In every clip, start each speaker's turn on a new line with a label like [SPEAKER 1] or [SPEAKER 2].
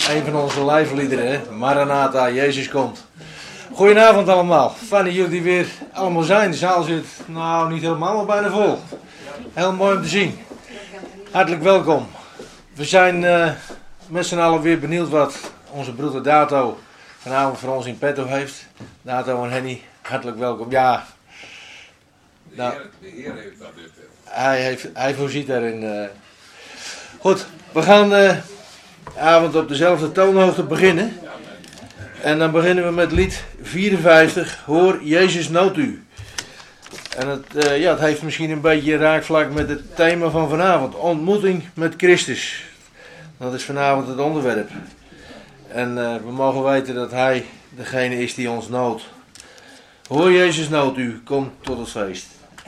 [SPEAKER 1] Een van onze lijfliederen, hè? Maranatha, Jezus komt. Goedenavond allemaal. Fijn dat jullie weer allemaal zijn. De zaal zit niet helemaal, maar bijna vol. Heel mooi om te zien. Hartelijk welkom. We zijn met z'n allen weer benieuwd wat onze broeder Dato vanavond voor ons in petto heeft. Dato en Henny, hartelijk welkom. Ja,
[SPEAKER 2] De Heer heeft dat in petto.
[SPEAKER 1] hij voorziet daarin. Goed, we gaan de avond op dezelfde toonhoogte beginnen. En dan beginnen we met lied 54, Hoor Jezus noodt u. En het heeft misschien een beetje raakvlak met het thema van vanavond. Ontmoeting met Christus. Dat is vanavond het onderwerp. En we mogen weten dat Hij degene is die ons noodt. Hoor Jezus noodt u, kom tot het feest.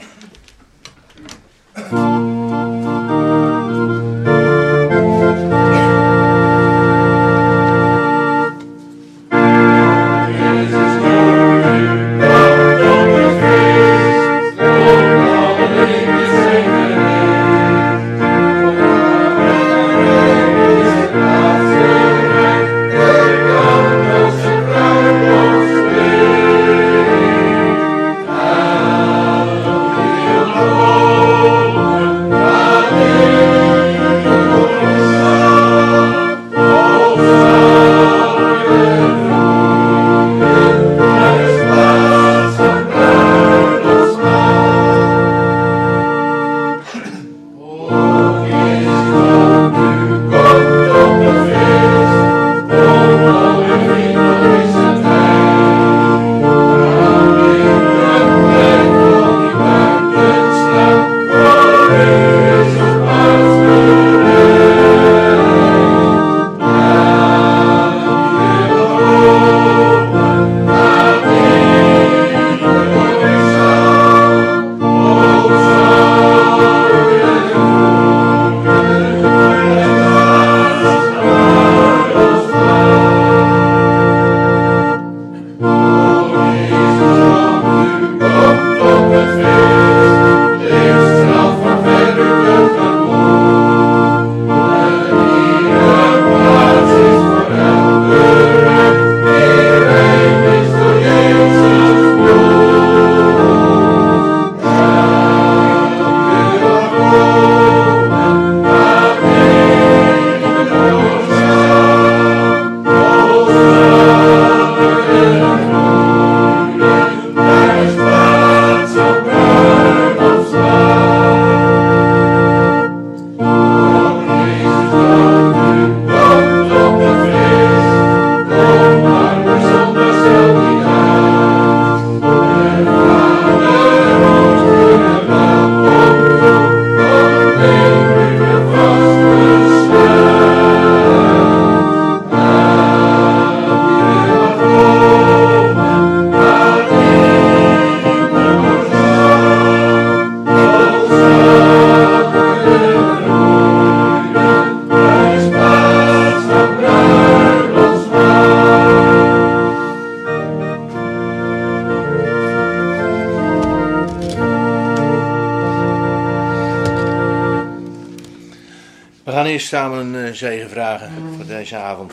[SPEAKER 1] We gaan eerst samen een zegen vragen voor deze avond.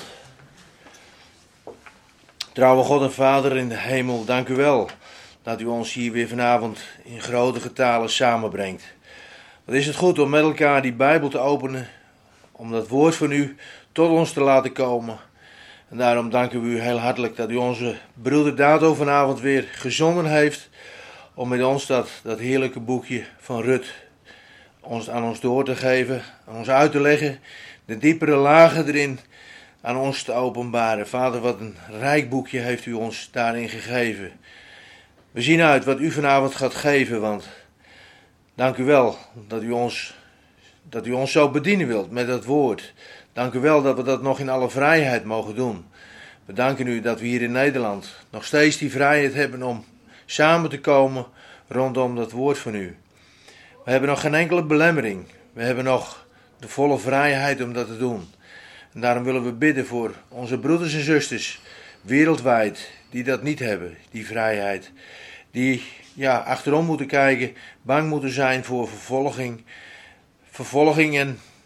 [SPEAKER 1] Trouwe God en Vader in de hemel, dank u wel dat u ons hier weer vanavond in grote getalen samenbrengt. Wat is het goed om met elkaar die Bijbel te openen, om dat woord van u tot ons te laten komen. En daarom danken we u heel hartelijk dat u onze broeder Dato vanavond weer gezonden heeft om met ons dat heerlijke boekje van Rut aan ons door te geven, aan ons uit te leggen, de diepere lagen erin aan ons te openbaren. Vader, wat een rijk boekje heeft u ons daarin gegeven. We zien uit wat u vanavond gaat geven, want dank u wel dat u ons zo bedienen wilt met dat woord. Dank u wel dat we dat nog in alle vrijheid mogen doen. We danken u dat we hier in Nederland nog steeds die vrijheid hebben om samen te komen rondom dat woord van u. We hebben nog geen enkele belemmering. We hebben nog de volle vrijheid om dat te doen. En daarom willen we bidden voor onze broeders en zusters wereldwijd die dat niet hebben, die vrijheid. Die achterom moeten kijken, bang moeten zijn voor vervolging en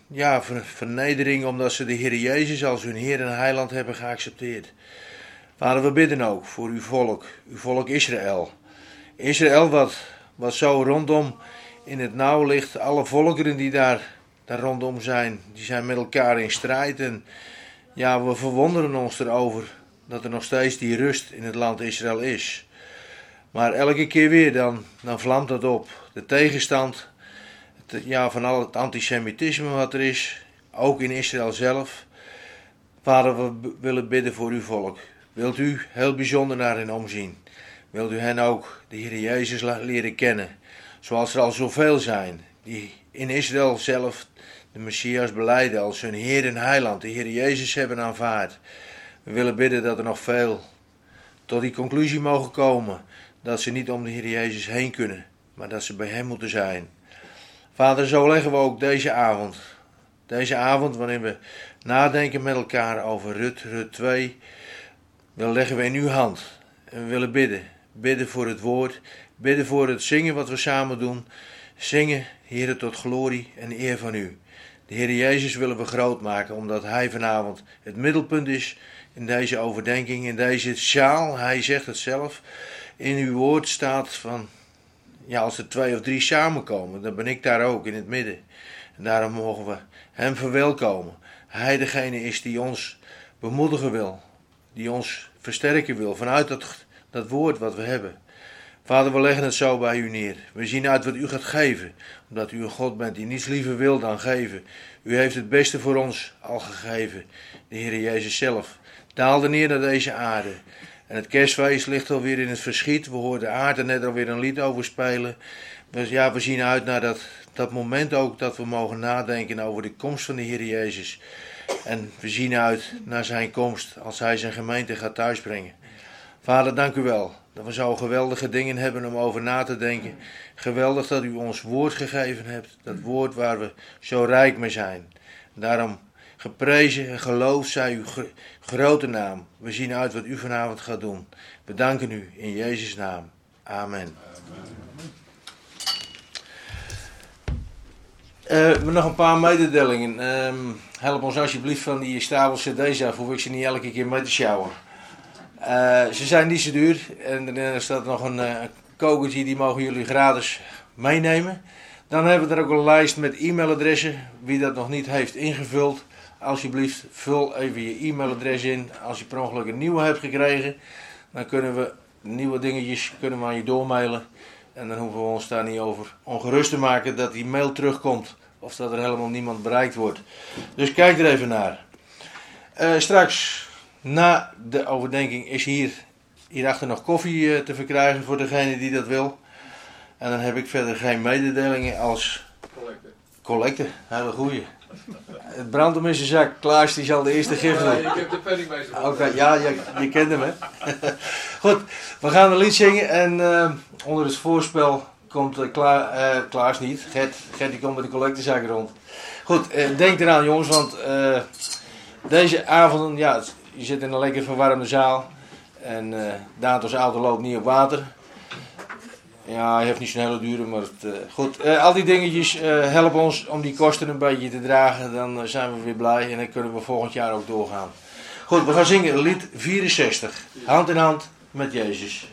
[SPEAKER 1] vernedering omdat ze de Heer Jezus als hun Heer en Heiland hebben geaccepteerd. Vader, we bidden ook voor uw volk Israël. Israël wat zo rondom in het nauw ligt. Alle volkeren die daar rondom zijn, die zijn met elkaar in strijd. En ja, we verwonderen ons erover dat er nog steeds die rust in het land Israël is. Maar elke keer weer dan vlamt dat op. De tegenstand van al het antisemitisme wat er is, ook in Israël zelf. Vader, we willen bidden voor uw volk. Wilt u heel bijzonder naar hen omzien? Wilt u hen ook de Heer Jezus leren kennen? Zoals er al zoveel zijn die in Israël zelf de Messias belijden als hun Heer en Heiland, de Heer Jezus hebben aanvaard. We willen bidden dat er nog veel tot die conclusie mogen komen dat ze niet om de Heer Jezus heen kunnen, maar dat ze bij hem moeten zijn. Vader, zo leggen we ook deze avond wanneer we nadenken met elkaar over Rut 2, dan leggen we in uw hand. En we willen bidden voor het woord, bidden voor het zingen wat we samen doen. Zingen, Heere, tot glorie en eer van u. De Heer Jezus willen we groot maken, omdat hij vanavond het middelpunt is in deze overdenking, in deze zaal. Hij zegt het zelf. In uw woord staat van, als er 2 of 3 samenkomen, dan ben ik daar ook in het midden. En daarom mogen we hem verwelkomen. Hij degene is die ons bemoedigen wil, die ons versterken wil vanuit dat woord wat we hebben. Vader, we leggen het zo bij u neer. We zien uit wat u gaat geven, omdat u een God bent die niets liever wil dan geven. U heeft het beste voor ons al gegeven. De Heer Jezus zelf daalde neer naar deze aarde. En het kerstfeest ligt alweer in het verschiet. We hoorden Aard er net alweer een lied over spelen. Dus ja, we zien uit naar dat moment ook dat we mogen nadenken over de komst van de Heer Jezus. En we zien uit naar zijn komst als hij zijn gemeente gaat thuisbrengen. Vader, dank u wel dat we zo geweldige dingen hebben om over na te denken. Geweldig dat u ons woord gegeven hebt. Dat woord waar we zo rijk mee zijn. Daarom geprezen en geloofd zij uw grote naam. We zien uit wat u vanavond gaat doen. We danken u in Jezus' naam. Amen. We hebben nog een paar mededelingen. Help ons alsjeblieft van die stapel cd's af. Hoef ik ze niet elke keer mee te sjouwen. Ze zijn niet zo duur. En er staat nog een kokertje, die mogen jullie gratis meenemen. Dan hebben we er ook een lijst met e-mailadressen. Wie dat nog niet heeft ingevuld, alsjeblieft vul even je e-mailadres in. Als je per ongeluk een nieuwe hebt gekregen, dan kunnen we nieuwe dingetjes aan je doormailen. En dan hoeven we ons daar niet over ongerust te maken dat die mail terugkomt. Of dat er helemaal niemand bereikt wordt. Dus kijk er even naar. Straks, na de overdenking, is hierachter nog koffie te verkrijgen voor degene die dat wil. En dan heb ik verder geen mededelingen als collecte. Hele goeie. Het brandt hem in zijn zak. Klaas die zal de eerste gif doen.
[SPEAKER 2] Ik heb de penningmeester.
[SPEAKER 1] Oké, ja, je kent hem, hè. Goed, we gaan een lied zingen en onder het voorspel komt Klaas niet. Gert die komt met de collectezak rond. Goed, denk eraan jongens, want deze avond, je zit in een lekker verwarmde zaal. En Datos auto loopt niet op water. Ja, hij heeft niet zo'n hele dure, maar goed. Al die dingetjes helpen ons om die kosten een beetje te dragen. Dan zijn we weer blij en dan kunnen we volgend jaar ook doorgaan. Goed, we gaan zingen lied 64. Hand in hand met Jezus.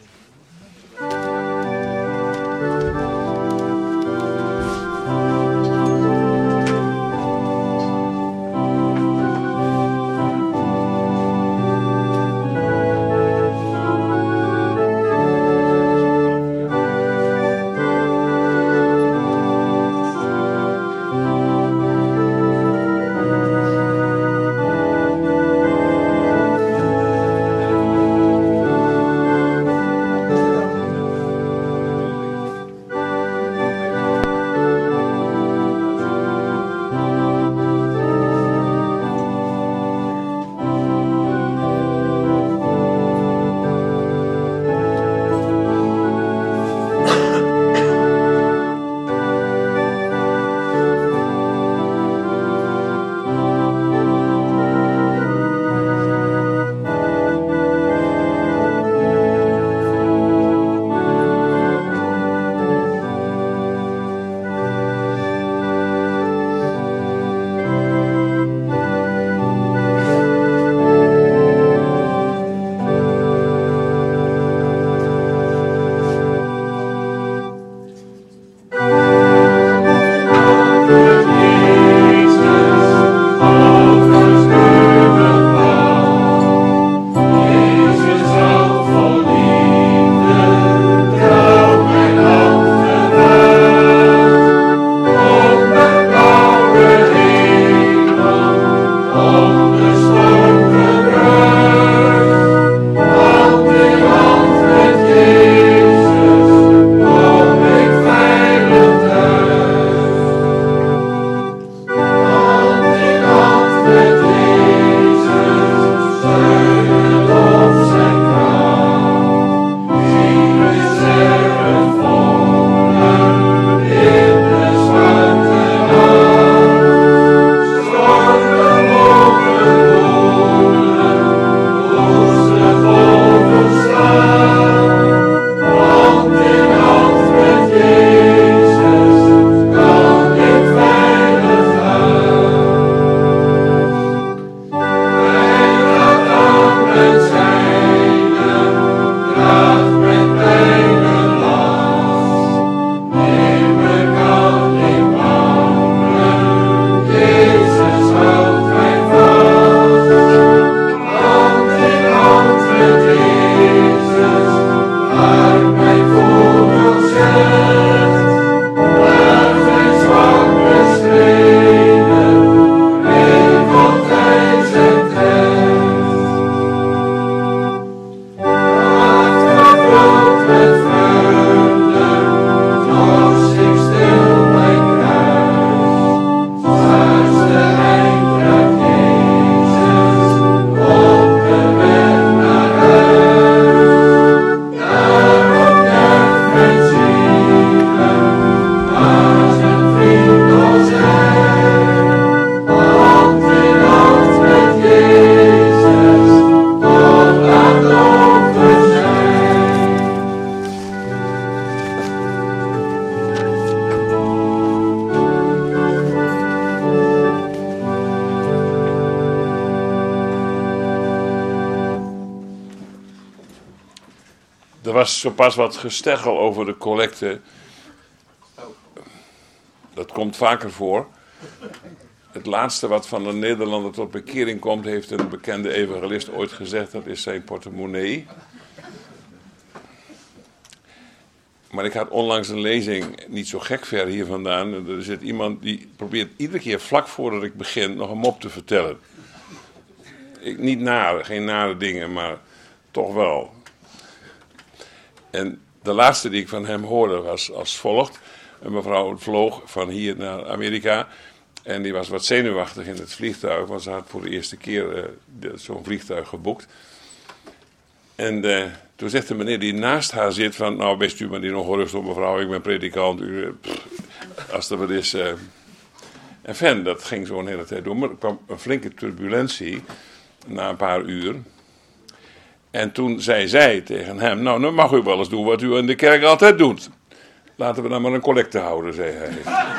[SPEAKER 3] Er was zo pas wat gesteggel over de collecte. Dat komt vaker voor. Het laatste wat van een Nederlander tot bekering komt, heeft een bekende evangelist ooit gezegd, dat is zijn portemonnee. Maar ik had onlangs een lezing, niet zo gek ver hier vandaan. Er zit iemand die probeert iedere keer vlak voordat ik begin nog een mop te vertellen. Niet nare, geen nare dingen, maar toch wel. En de laatste die ik van hem hoorde was als volgt. Een mevrouw vloog van hier naar Amerika. En die was wat zenuwachtig in het vliegtuig, want ze had voor de eerste keer zo'n vliegtuig geboekt. En toen zegt de meneer die naast haar zit van, nou best u maar die nog rustig op mevrouw, ik ben predikant, als er wat is. En fan, dat ging zo een hele tijd door, maar er kwam een flinke turbulentie na een paar uur. En toen zei zij tegen hem, nou dan mag u wel eens doen wat u in de kerk altijd doet. Laten we dan maar een collecte houden, zei hij.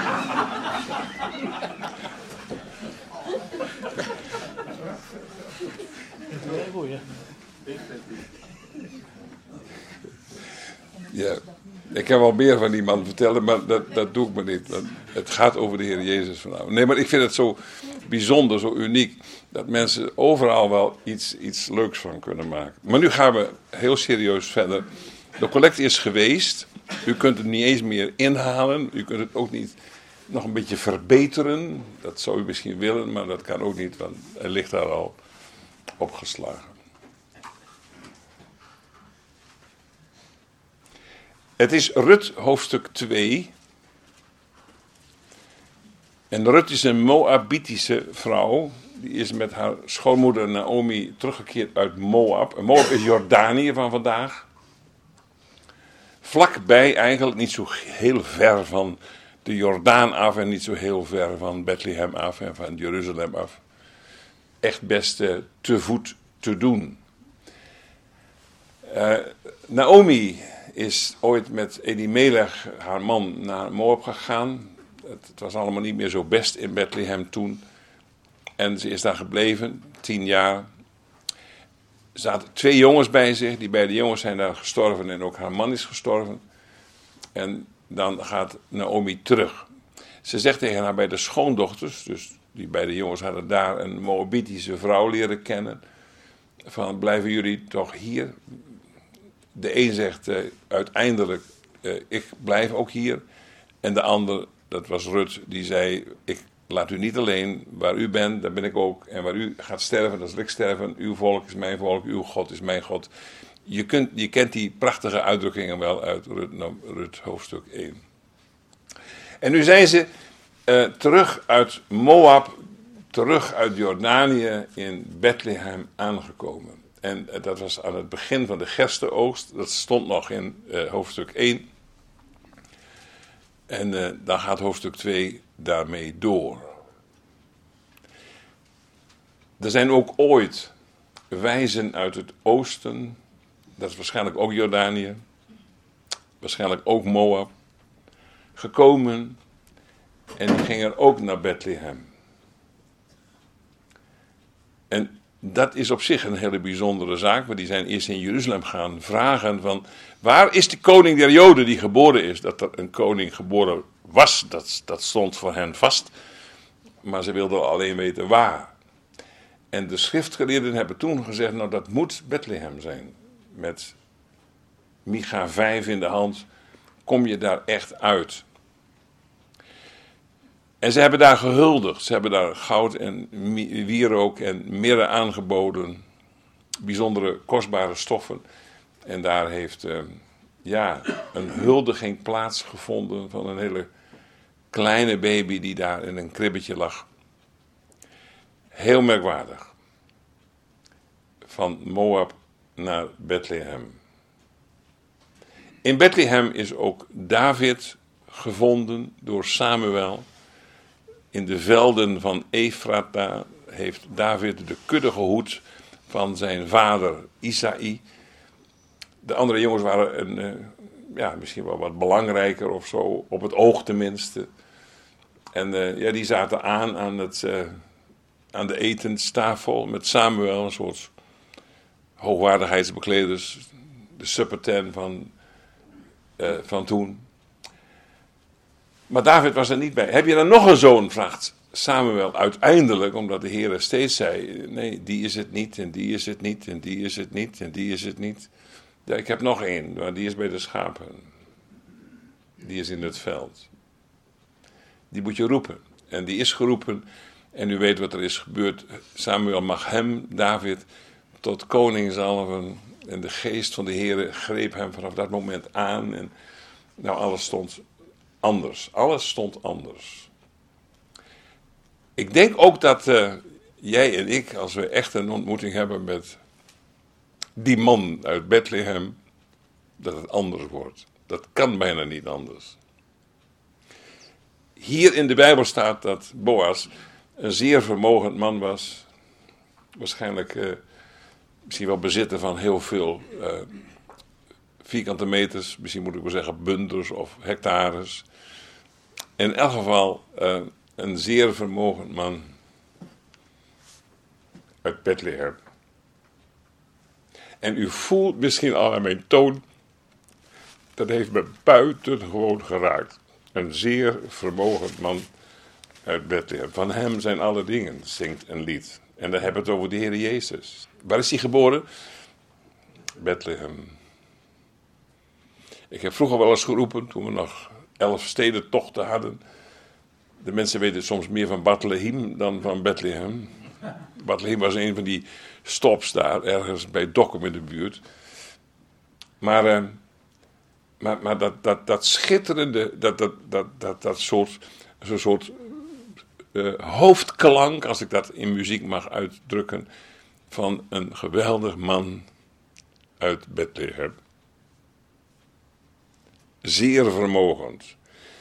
[SPEAKER 3] Ja, ik heb wel meer van die man vertellen, maar dat doe ik maar niet. Het gaat over de Heer Jezus vanavond. Nee, maar ik vind het zo bijzonder, zo uniek, dat mensen overal wel iets leuks van kunnen maken. Maar nu gaan we heel serieus verder. De collecte is geweest. U kunt het niet eens meer inhalen. U kunt het ook niet nog een beetje verbeteren. Dat zou u misschien willen, maar dat kan ook niet, want hij ligt daar al opgeslagen. Het is Rut hoofdstuk 2. En Rut is een Moabitische vrouw. Die is met haar schoonmoeder Naomi teruggekeerd uit Moab. En Moab is Jordanië van vandaag. Vlakbij eigenlijk, niet zo heel ver van de Jordaan af en niet zo heel ver van Bethlehem af en van Jeruzalem af. Echt best te voet te doen. Naomi is ooit met Elimelech, haar man, naar Moab gegaan. Het was allemaal niet meer zo best in Bethlehem toen. En ze is daar gebleven, 10 jaar. Er zaten 2 jongens bij zich. Die beide jongens zijn daar gestorven en ook haar man is gestorven. En dan gaat Naomi terug. Ze zegt tegen haar beide schoondochters, dus die beide jongens hadden daar een Moabitische vrouw leren kennen. Van, blijven jullie toch hier? De een zegt uiteindelijk, ik blijf ook hier. En de ander, dat was Rut, die zei, ik laat u niet alleen. Waar u bent, daar ben ik ook. En waar u gaat sterven, dat zal ik sterven. Uw volk is mijn volk, uw God is mijn God. Je kent die prachtige uitdrukkingen wel uit Rut hoofdstuk 1. En nu zijn ze terug uit Moab, terug uit Jordanië in Bethlehem aangekomen. En dat was aan het begin van de gerstenoogst. Dat stond nog in hoofdstuk 1. En dan gaat hoofdstuk 2 daarmee door. Er zijn ook ooit wijzen uit het oosten. Dat is waarschijnlijk ook Jordanië. Waarschijnlijk ook Moab. Gekomen. En die gingen ook naar Bethlehem. En dat is op zich een hele bijzondere zaak, want die zijn eerst in Jeruzalem gaan vragen van, waar is de koning der Joden die geboren is? Dat er een koning geboren was, dat stond voor hen vast, maar ze wilden alleen weten waar. En de schriftgeleerden hebben toen gezegd, nou dat moet Bethlehem zijn. Met Micha 5 in de hand kom je daar echt uit. En ze hebben daar gehuldigd. Ze hebben daar goud en wierook en mirre aangeboden. Bijzondere kostbare stoffen. En daar heeft een huldiging plaatsgevonden van een hele kleine baby die daar in een kribbetje lag. Heel merkwaardig. Van Moab naar Bethlehem. In Bethlehem is ook David gevonden door Samuel. In de velden van Efrata heeft David de kudde gehoed van zijn vader Isaï. De andere jongens waren misschien wel wat belangrijker of zo, op het oog tenminste. En die zaten aan de etenstafel met Samuel, een soort hoogwaardigheidsbekleders. de subaltern van toen. Maar David was er niet bij. Heb je dan nog een zoon, vraagt Samuel uiteindelijk, omdat de Heer steeds zei, nee, die is het niet, en die is het niet, en die is het niet, en die is het niet. Ja, ik heb nog één, maar die is bij de schapen. Die is in het veld. Die moet je roepen. En die is geroepen. En u weet wat er is gebeurd. Samuel mag hem, David, tot koning zalven. En de geest van de Heer greep hem vanaf dat moment aan. En nou, alles stond anders. Alles stond anders. Ik denk ook dat jij en ik, als we echt een ontmoeting hebben met die man uit Bethlehem, dat het anders wordt. Dat kan bijna niet anders. Hier in de Bijbel staat dat Boas een zeer vermogend man was. Waarschijnlijk misschien wel bezitter van heel veel vierkante meters. Misschien moet ik wel zeggen bundels of hectares. In elk geval een zeer vermogend man uit Bethlehem. En u voelt misschien al aan mijn toon, dat heeft me buitengewoon geraakt. Een zeer vermogend man uit Bethlehem. Van hem zijn alle dingen, zingt een lied. En dan hebben we het over de Heer Jezus. Waar is hij geboren? Bethlehem. Ik heb vroeger wel eens geroepen, toen we nog 11 stedentochten hadden. De mensen weten soms meer van Bethlehem dan van Bethlehem. Bethlehem was een van die stops daar, ergens bij Dokkum in de buurt. Maar dat schitterende, dat soort hoofdklank, als ik dat in muziek mag uitdrukken, van een geweldig man uit Bethlehem. Zeer vermogend.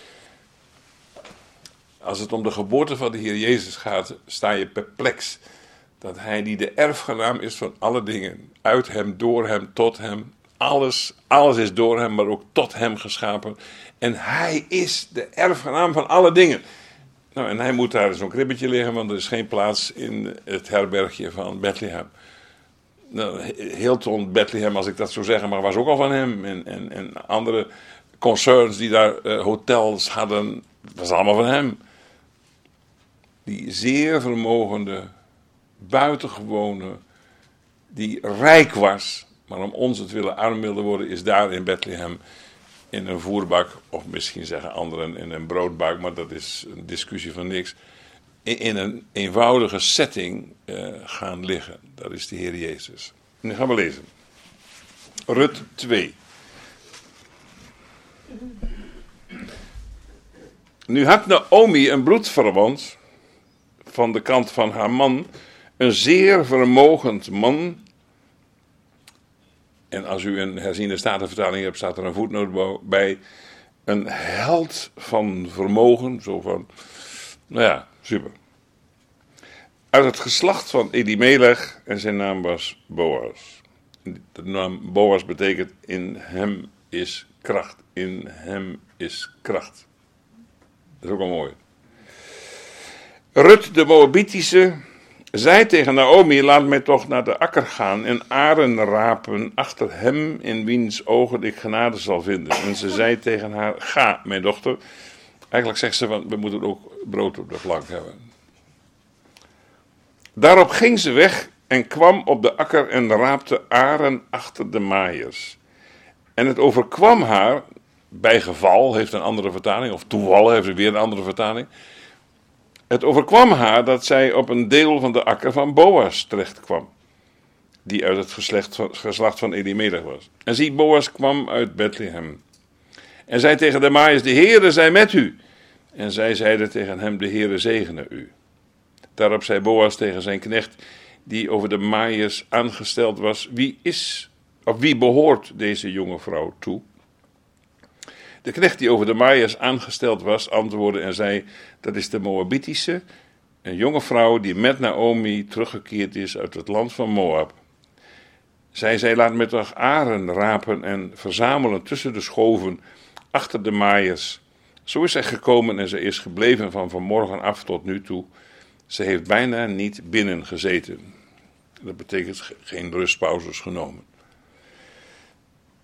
[SPEAKER 3] Als het om de geboorte van de Heer Jezus gaat, sta je perplex. Dat hij die de erfgenaam is van alle dingen. Uit hem, door hem, tot hem. Alles is door hem, maar ook tot hem geschapen. En hij is de erfgenaam van alle dingen. Nou, en hij moet daar in zo'n kribbetje liggen, want er is geen plaats in het herbergje van Bethlehem. Nou, Hilton Bethlehem, als ik dat zo zeggen mag, was ook al van hem. En andere concerns die daar hotels hadden, was allemaal van hem. Die zeer vermogende, buitengewone, die rijk was, maar om ons het willen arm wilde worden, is daar in Bethlehem in een voerbak, of misschien zeggen anderen in een broodbak, maar dat is een discussie van niks, in een eenvoudige setting gaan liggen. Dat is de Heer Jezus. Nu gaan we lezen. Rut 2. Nu had Naomi een bloedverwant van de kant van haar man, een zeer vermogend man. En als u een herziende statenvertaling hebt, staat er een voetnoot bij. Een held van vermogen, zo van, nou ja, super. Uit het geslacht van Elimelech en zijn naam was Boas. De naam Boas betekent in hem is kracht. In hem is kracht. Dat is ook al mooi. Rut de Moabitische zei tegen Naomi, laat mij toch naar de akker gaan en aren rapen achter hem in wiens ogen ik genade zal vinden. En ze zei tegen haar, ga mijn dochter. Eigenlijk zegt ze, want we moeten ook brood op de plank hebben. Daarop ging ze weg en kwam op de akker en raapte aren achter de maaiers. En het overkwam haar, bij geval heeft een andere vertaling, of toeval heeft weer een andere vertaling. Het overkwam haar dat zij op een deel van de akker van Boas terecht kwam, die uit het geslacht van Elimelech was. En zie, Boas kwam uit Bethlehem. En zei tegen de maaiers, de Heere zij met u. En zij zeiden tegen hem, de Heere zegene u. Daarop zei Boas tegen zijn knecht, die over de maaiers aangesteld was, wie behoort deze jonge vrouw toe? De knecht die over de maaiers aangesteld was, antwoordde en zei, dat is de Moabitische, een jonge vrouw die met Naomi teruggekeerd is uit het land van Moab. Zij zei, laat me toch aren rapen en verzamelen tussen de schoven achter de maaiers. Zo is zij gekomen en ze is gebleven van vanmorgen af tot nu toe. Ze heeft bijna niet binnen gezeten. Dat betekent geen rustpauzes genomen.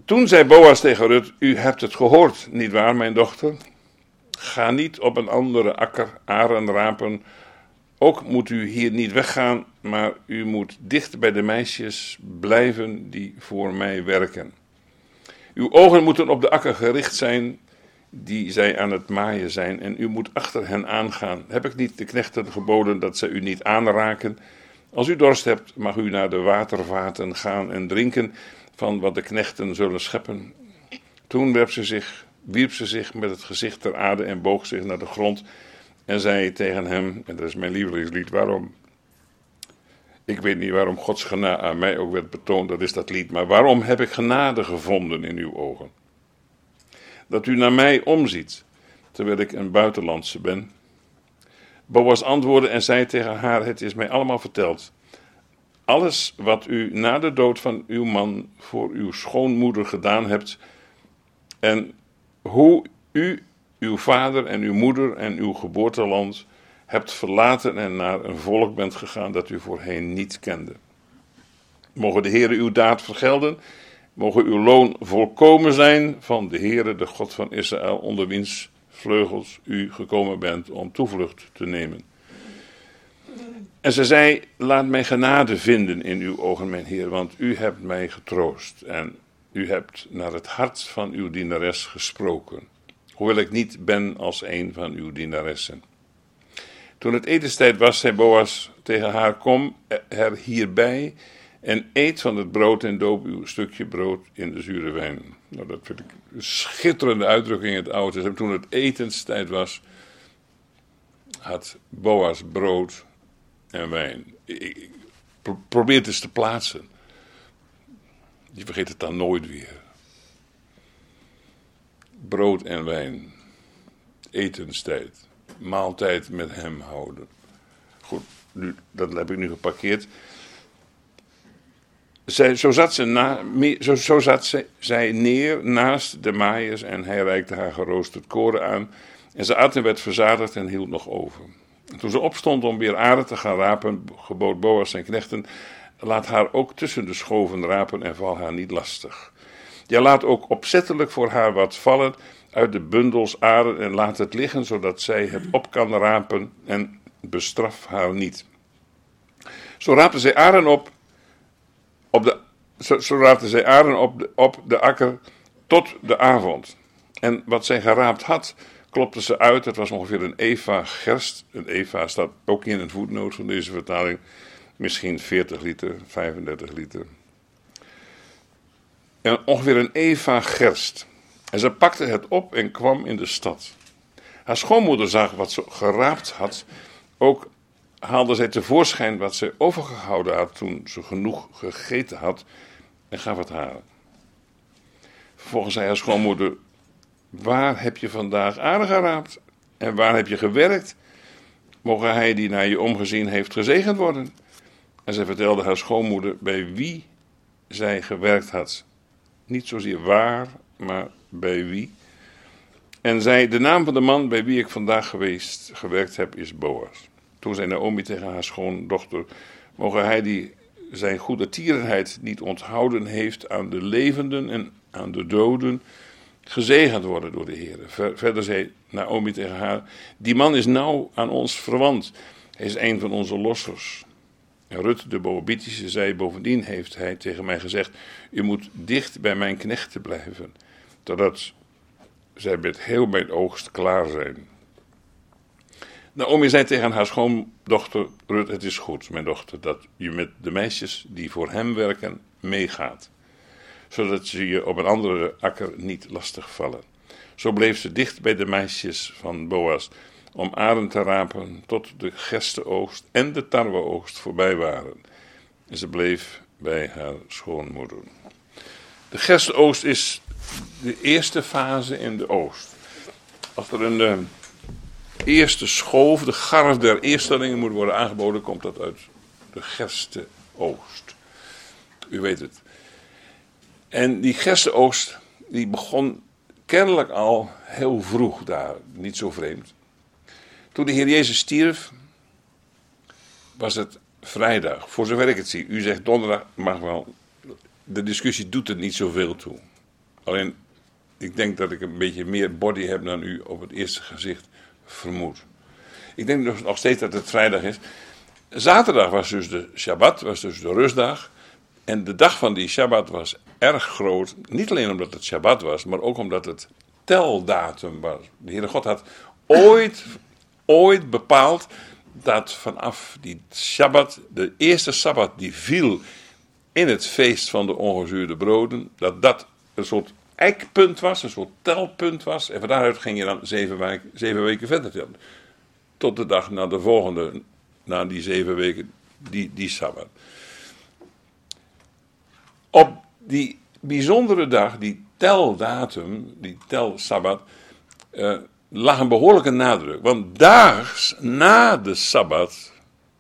[SPEAKER 3] Toen zei Boas tegen Rut, u hebt het gehoord, nietwaar, mijn dochter? Ga niet op een andere akker aren rapen. Ook moet u hier niet weggaan, maar u moet dicht bij de meisjes blijven die voor mij werken. Uw ogen moeten op de akker gericht zijn die zij aan het maaien zijn, en u moet achter hen aangaan. Heb ik niet de knechten geboden dat zij u niet aanraken? Als u dorst hebt, mag u naar de watervaten gaan en drinken van wat de knechten zullen scheppen. Toen wierp ze zich met het gezicht ter aarde en boog zich naar de grond en zei tegen hem, en dat is mijn lievelingslied, waarom? Ik weet niet waarom Gods genade aan mij ook werd betoond, dat is dat lied, maar waarom heb ik genade gevonden in uw ogen? Dat u naar mij omziet, terwijl ik een buitenlandse ben. Boas antwoordde en zei tegen haar, het is mij allemaal verteld. Alles wat u na de dood van uw man voor uw schoonmoeder gedaan hebt, en hoe u, uw vader en uw moeder en uw geboorteland hebt verlaten en naar een volk bent gegaan dat u voorheen niet kende. Mogen de Heere uw daad vergelden, mogen uw loon volkomen zijn van de Heere, de God van Israël, onder wiens vleugels u gekomen bent om toevlucht te nemen. En ze zei, laat mij genade vinden in uw ogen, mijn Heer, want u hebt mij getroost en u hebt naar het hart van uw dienares gesproken, hoewel ik niet ben als een van uw dienaressen. Toen het etenstijd was, zei Boas tegen haar, kom er hierbij en eet van het brood en doop uw stukje brood in de zure wijn. Nou, dat vind ik een schitterende uitdrukking in het Oude Testament. Toen het etenstijd was, had Boas brood en wijn. Probeer het eens te plaatsen. Je vergeet het dan nooit weer. Brood en wijn. Etenstijd. Maaltijd met hem houden. Goed, dat heb ik nu geparkeerd. Zo zat zij neer naast de maaiers en hij reikte haar geroosterd koren aan. En ze at en werd verzadigd en hield nog over. En toen ze opstond om weer aarde te gaan rapen, gebood Boas zijn knechten, laat haar ook tussen de schoven rapen en val haar niet lastig. Ja, laat ook opzettelijk voor haar wat vallen uit de bundels aren en laat het liggen, zodat zij het op kan rapen en bestraf haar niet. Zo raapte zij aren op de akker tot de avond. En wat zij geraapt had, klopte ze uit. Het was ongeveer een eva gerst. Een eva staat ook in een voetnoot van deze vertaling. Misschien 40 liter, 35 liter. En ongeveer een eva gerst. En ze pakte het op en kwam in de stad. Haar schoonmoeder zag wat ze geraapt had. Ook haalde zij tevoorschijn wat zij overgehouden had toen ze genoeg gegeten had en gaf het haar. Vervolgens zei haar schoonmoeder, waar heb je vandaag aarde geraapt en waar heb je gewerkt? Mogen hij die naar je omgezien heeft gezegend worden? En zij vertelde haar schoonmoeder bij wie zij gewerkt had. Niet zozeer waar, maar bij wie. En zei, de naam van de man bij wie ik vandaag gewerkt heb is Boas. Toen zei Naomi tegen haar schoondochter, mogen hij die zijn goede tierenheid niet onthouden heeft aan de levenden en aan de doden, gezegend worden door de Heer. Verder zei Naomi tegen haar, die man is nauw aan ons verwant. Hij is een van onze lossers. En Rut de Moabitische zei, bovendien heeft hij tegen mij gezegd, u moet dicht bij mijn knechten blijven, totdat zij met heel mijn oogst klaar zijn. Naomi zei tegen haar schoondochter Rut, het is goed, mijn dochter, dat je met de meisjes die voor hem werken meegaat, zodat ze je op een andere akker niet lastig vallen. Zo bleef ze dicht bij de meisjes van Boas, om aren te rapen tot de gerstenoogst en de tarweoogst voorbij waren. En ze bleef bij haar schoonmoeder. De gerstenoogst is de eerste fase in de oogst. Als er een eerste schoof, de garf der eerstelingen moet worden aangeboden, komt dat uit de gerstenoogst. U weet het. En die gerstenoogst, die begon kennelijk al heel vroeg daar, niet zo vreemd. Toen de Heer Jezus stierf, was het vrijdag, voor zover ik het zie. U zegt donderdag, mag wel. De discussie doet er niet zoveel toe. Alleen, ik denk dat ik een beetje meer body heb dan u op het eerste gezicht vermoedt. Ik denk nog steeds dat het vrijdag is. Zaterdag was dus de Shabbat, was dus de rustdag. En de dag van die Shabbat was erg groot. Niet alleen omdat het Shabbat was, maar ook omdat het teldatum was. De Heere God had ooit bepaald dat vanaf die Shabbat, de eerste Sabbat die viel in het feest van de ongezuurde broden, dat een soort eikpunt was, een soort telpunt was. En van daaruit ging je dan 7 weken verder tellen. Tot de dag na de volgende, na die 7 weken, die Sabbat. Op die bijzondere dag, die teldatum, die telsabbat, lag een behoorlijke nadruk. Want daags na de Sabbat,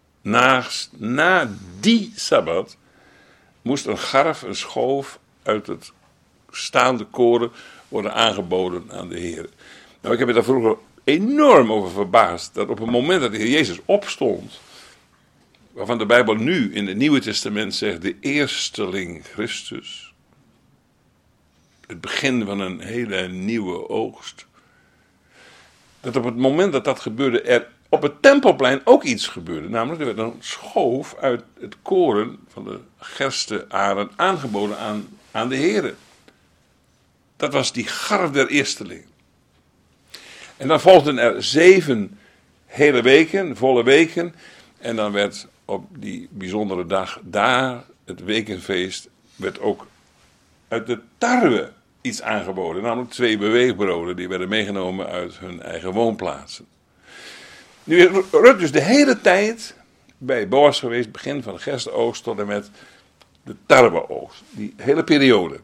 [SPEAKER 3] na die Sabbat, moest een garf, een schoof uit het staande koren worden aangeboden aan de Heer. Nou, ik heb me daar vroeger enorm over verbaasd, dat op het moment dat de Heer Jezus opstond, waarvan de Bijbel nu in het Nieuwe Testament zegt, de eersteling Christus, het begin van een hele nieuwe oogst, dat op het moment dat dat gebeurde, er op het Tempelplein ook iets gebeurde. Namelijk, er werd een schoof uit het koren van de gerstearen aangeboden aan de Heer. Dat was die garf der eersteling. En dan volgden er 7 hele weken, volle weken. En dan werd op die bijzondere dag, daar, het wekenfeest, werd ook uit de tarwe iets aangeboden. Namelijk 2 beweegbroden, die werden meegenomen uit hun eigen woonplaatsen. Nu is Rut dus de hele tijd bij Boas geweest, begin van de gerstenoogst tot en met de tarweoogst. Die hele periode.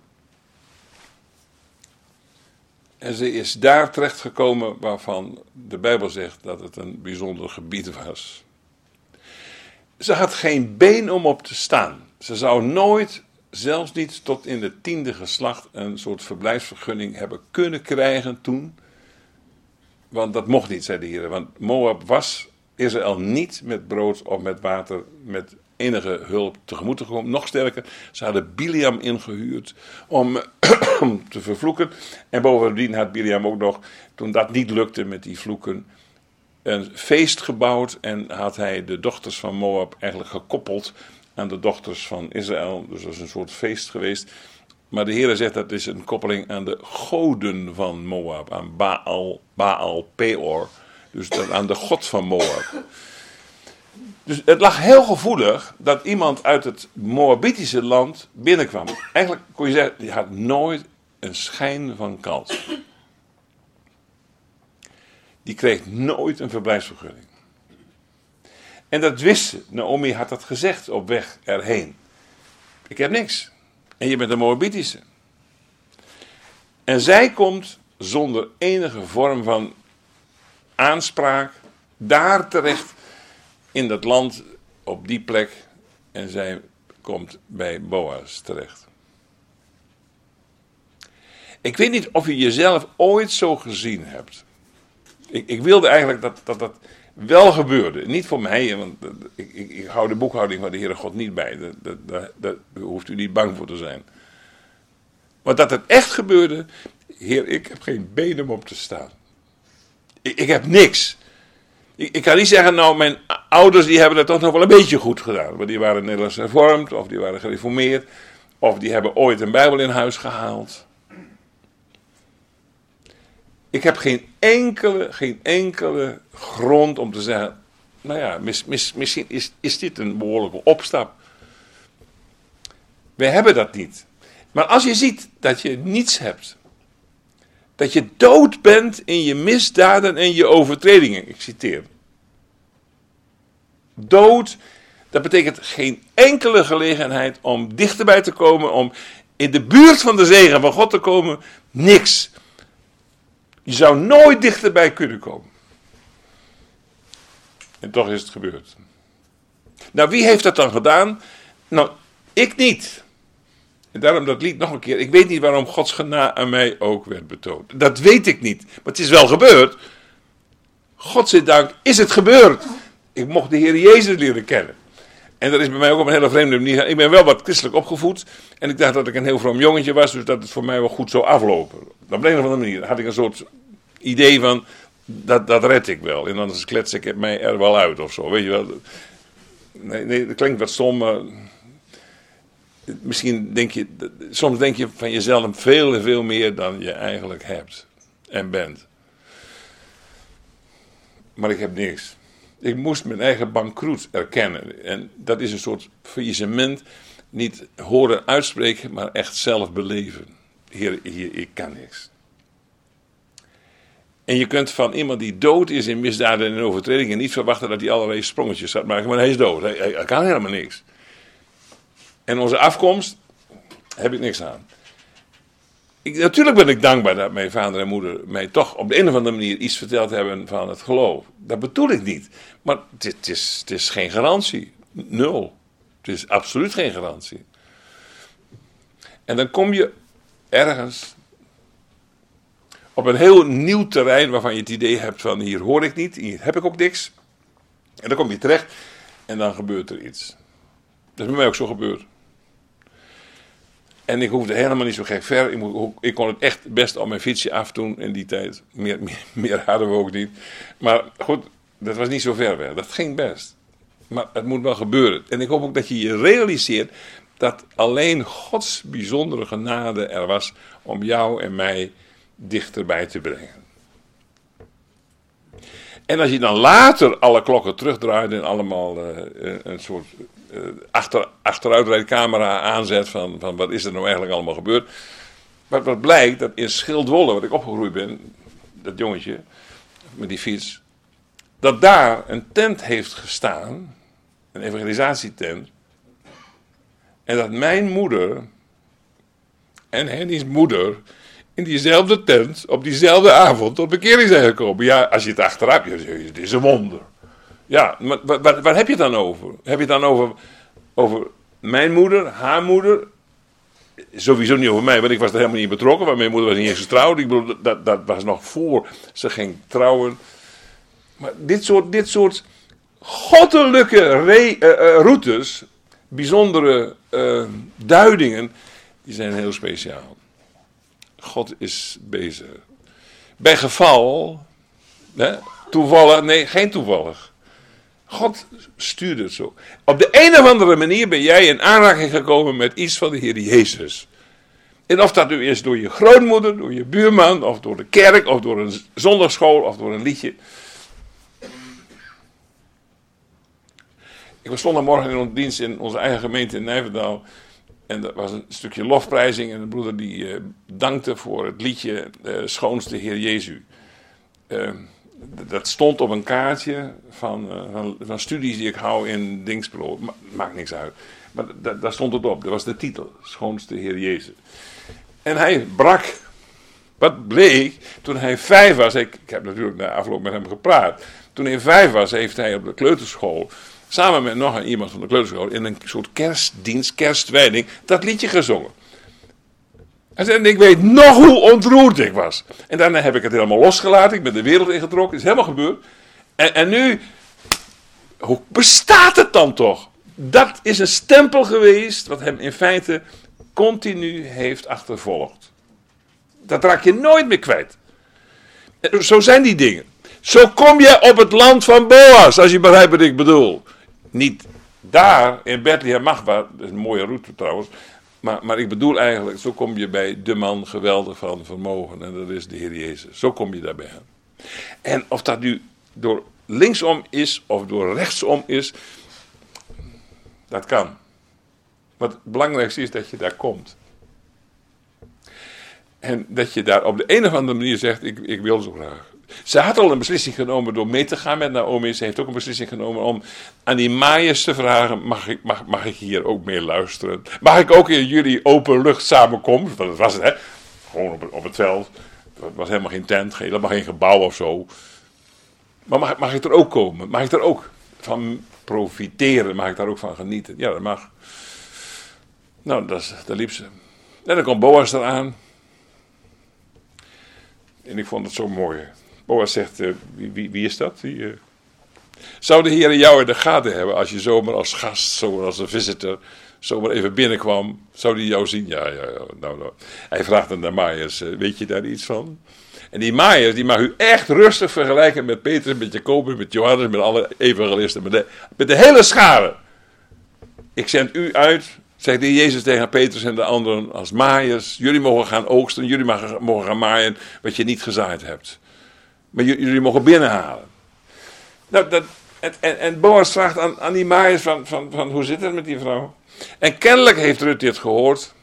[SPEAKER 3] En ze is daar terechtgekomen waarvan de Bijbel zegt dat het een bijzonder gebied was. Ze had geen been om op te staan. Ze zou nooit, zelfs niet tot in de 10e geslacht, een soort verblijfsvergunning hebben kunnen krijgen toen. Want dat mocht niet, zei de Heer. Want Moab was Israël niet met brood of met water, met enige hulp tegemoet te komen. Nog sterker, ze hadden Biliam ingehuurd om te vervloeken. En bovendien had Biliam ook nog, toen dat niet lukte met die vloeken, een feest gebouwd. En had hij de dochters van Moab eigenlijk gekoppeld aan de dochters van Israël. Dus dat is een soort feest geweest. Maar de Heer zegt dat is een koppeling aan de goden van Moab. Aan Baal Peor. Dus aan de god van Moab. Dus het lag heel gevoelig dat iemand uit het Moabitische land binnenkwam. Eigenlijk kon je zeggen, die had nooit een schijn van kans. Die kreeg nooit een verblijfsvergunning. En dat wist ze. Naomi had dat gezegd op weg erheen. Ik heb niks. En je bent een Moabitische. En zij komt zonder enige vorm van aanspraak daar terecht in dat land op die plek. En zij komt bij Boas terecht. Ik weet niet of je jezelf ooit zo gezien hebt. Ik wilde eigenlijk dat wel gebeurde. Niet voor mij, want ik hou de boekhouding van de Heere God niet bij. Daar hoeft u niet bang voor te zijn. Maar dat het echt gebeurde, Heer, ik heb geen benen om op te staan. Ik heb niks. Ik kan niet zeggen, nou, mijn ouders die hebben dat toch nog wel een beetje goed gedaan. Maar die waren Nederlands hervormd, of die waren gereformeerd, of die hebben ooit een Bijbel in huis gehaald. Ik heb geen enkele grond om te zeggen, nou ja, misschien is dit een behoorlijke opstap. We hebben dat niet. Maar als je ziet dat je niets hebt, dat je dood bent in je misdaden en je overtredingen, ik citeer. Dood, dat betekent geen enkele gelegenheid om dichterbij te komen, om in de buurt van de zegen van God te komen, niks. Je zou nooit dichterbij kunnen komen. En toch is het gebeurd. Nou, wie heeft dat dan gedaan? Nou, ik niet. En daarom dat lied nog een keer. Ik weet niet waarom Gods genade aan mij ook werd betoond. Dat weet ik niet. Maar het is wel gebeurd. Godzijdank is het gebeurd. Ik mocht de Heer Jezus leren kennen. En dat is bij mij ook op een hele vreemde manier. Ik ben wel wat christelijk opgevoed. En ik dacht dat ik een heel vroom jongetje was. Dus dat het voor mij wel goed zou aflopen. Op een of andere manier had ik een soort idee van, dat red ik wel. En anders klets ik mij er wel uit of zo. Weet je wel. Nee, dat klinkt wat stom, maar misschien soms denk je van jezelf veel en veel meer dan je eigenlijk hebt en bent. Maar ik heb niks. Ik moest mijn eigen bankroet erkennen. En dat is een soort faillissement. Niet horen uitspreken, maar echt zelf beleven. Heer, ik kan niks. En je kunt van iemand die dood is in misdaden en in overtredingen niet verwachten dat hij allerlei sprongetjes gaat maken. Maar hij is dood. Hij kan helemaal niks. En onze afkomst heb ik niks aan. Natuurlijk ben ik dankbaar dat mijn vader en moeder mij toch op de een of andere manier iets verteld hebben van het geloof. Dat bedoel ik niet. Maar het is geen garantie. Nul. Het is absoluut geen garantie. En dan kom je ergens op een heel nieuw terrein waarvan je het idee hebt van hier hoor ik niet, hier heb ik ook niks. En dan kom je terecht en dan gebeurt er iets. Dat is bij mij ook zo gebeurd. En ik hoefde helemaal niet zo gek ver. Ik kon het echt best op mijn fietsje afdoen in die tijd. Meer hadden we ook niet. Maar goed, dat was niet zo ver weg. Dat ging best. Maar het moet wel gebeuren. En ik hoop ook dat je je realiseert dat alleen Gods bijzondere genade er was om jou en mij dichterbij te brengen. En als je dan later alle klokken terugdraait en allemaal een soort achteruitrijdcamera aanzet van wat is er nou eigenlijk allemaal gebeurd. Maar wat blijkt, dat in Schildwolle, waar ik opgegroeid ben, dat jongetje met die fiets, dat daar een tent heeft gestaan, een evangelisatietent, en dat mijn moeder en Henny's moeder in diezelfde tent, op diezelfde avond, tot bekering zijn gekomen. Ja, als je het achteraf, het is een wonder. Ja, maar waar heb je het dan over? Heb je het dan over mijn moeder, haar moeder? Sowieso niet over mij, want ik was er helemaal niet betrokken, want mijn moeder was niet eens getrouwd. Ik bedoel, dat was nog voor ze ging trouwen. Maar dit soort goddelijke routes, bijzondere duidingen, die zijn heel speciaal. God is bezig. Bij geval, toevallig, nee, geen toevallig. God stuurt het zo. Op de een of andere manier ben jij in aanraking gekomen met iets van de Heer Jezus. En of dat nu is door je grootmoeder, door je buurman, of door de kerk, of door een zondagschool, of door een liedje. Ik was zondagmorgen in onze dienst in onze eigen gemeente in Nijverdal. En dat was een stukje lofprijzing. En de broeder die dankte voor het liedje Schoonste Heer Jezu. Dat stond op een kaartje van studies die ik hou in Dingsbro. Maakt niks uit. Maar daar stond het op. Dat was de titel. Schoonste Heer Jezus. En hij brak. Wat bleek, toen hij 5 was. Ik heb natuurlijk na afloop met hem gepraat. Toen hij 5 was, heeft hij op de kleuterschool, samen met nog iemand van de kleuterschool, in een soort kerstdienst, kerstwijding, dat liedje gezongen. Hij zei, en ik weet nog hoe ontroerd ik was. En daarna heb ik het helemaal losgelaten. Ik ben de wereld ingetrokken. Het is helemaal gebeurd. En nu, hoe bestaat het dan toch? Dat is een stempel geweest wat hem in feite continu heeft achtervolgd. Dat raak je nooit meer kwijt. Zo zijn die dingen. Zo kom je op het land van Boas, als je begrijpt wat ik bedoel. Niet daar in Bethlehem Machba, dat is een mooie route trouwens. Maar ik bedoel eigenlijk, zo kom je bij de man geweldig van vermogen. En dat is de Heer Jezus. Zo kom je daarbij aan. En of dat nu door linksom is of door rechtsom is, dat kan. Maar het belangrijkste is dat je daar komt. En dat je daar op de een of andere manier zegt, ik wil zo graag. Ze had al een beslissing genomen door mee te gaan met Naomi. Ze heeft ook een beslissing genomen om aan die maaiers te vragen, mag ik hier ook mee luisteren? Mag ik ook in jullie openlucht samenkomst? Dat was het, hè? Gewoon op het veld. Het was helemaal geen tent, helemaal geen gebouw of zo. Maar mag ik er ook komen? Mag ik er ook van profiteren? Mag ik daar ook van genieten? Ja, dat mag. Nou, daar liep ze. En dan komt Boas eraan. En ik vond het zo mooi. Boas zegt, wie is dat? Zou de Heer jou in de gaten hebben als je zomaar als gast, zomaar als een visitor, zomaar even binnenkwam? Zou hij jou zien? Ja. Nou. Hij vraagt aan de maaiers, weet je daar iets van? En die maaiers, die mag u echt rustig vergelijken met Petrus, met Jacobus, met Johannes, met alle evangelisten, met de hele schare. Ik zend u uit, zegt de Jezus tegen Petrus en de anderen, als maaiers. Jullie mogen gaan oogsten, jullie mogen gaan maaien wat je niet gezaaid hebt. Maar jullie mogen binnenhalen. Nou, en Boas vraagt aan die maaiers van hoe zit het met die vrouw? En kennelijk heeft Rut dit gehoord.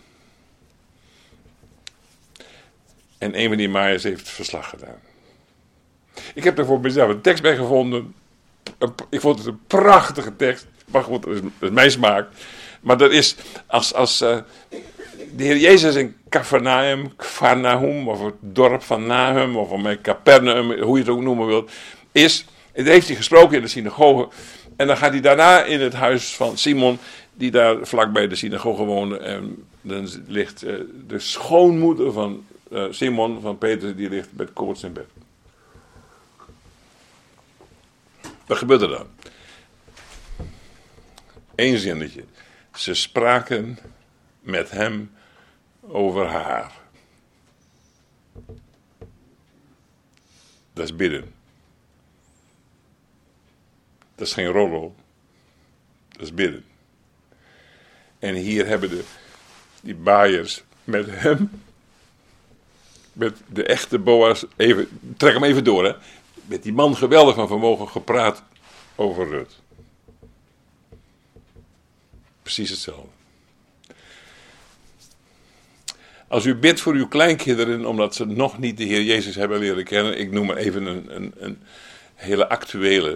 [SPEAKER 3] En een van die maaiers heeft verslag gedaan. Ik heb er voor mezelf een tekst bij gevonden. Ik vond het een prachtige tekst. Maar goed, dat is mijn smaak. Maar dat is als de Heer Jezus in Capernaum, of het dorp van Nahum, of om Capernaum, hoe je het ook noemen wilt, is, en heeft hij gesproken in de synagoge. En dan gaat hij daarna in het huis van Simon, die daar vlakbij de synagoge woonde. En dan ligt de schoonmoeder van Simon, van Petrus, die ligt met koorts in bed. Wat gebeurde dan? Eén zinnetje. Ze spraken met hem over haar. Dat is bidden. Dat is geen rollo. Dat is bidden. En hier hebben die baaiers met hem, met de echte Boas, trek hem even door, hè, met die man geweldig van vermogen gepraat over Rut. Precies hetzelfde. Als u bidt voor uw kleinkinderen, omdat ze nog niet de Heer Jezus hebben leren kennen, ik noem maar even een hele actuele,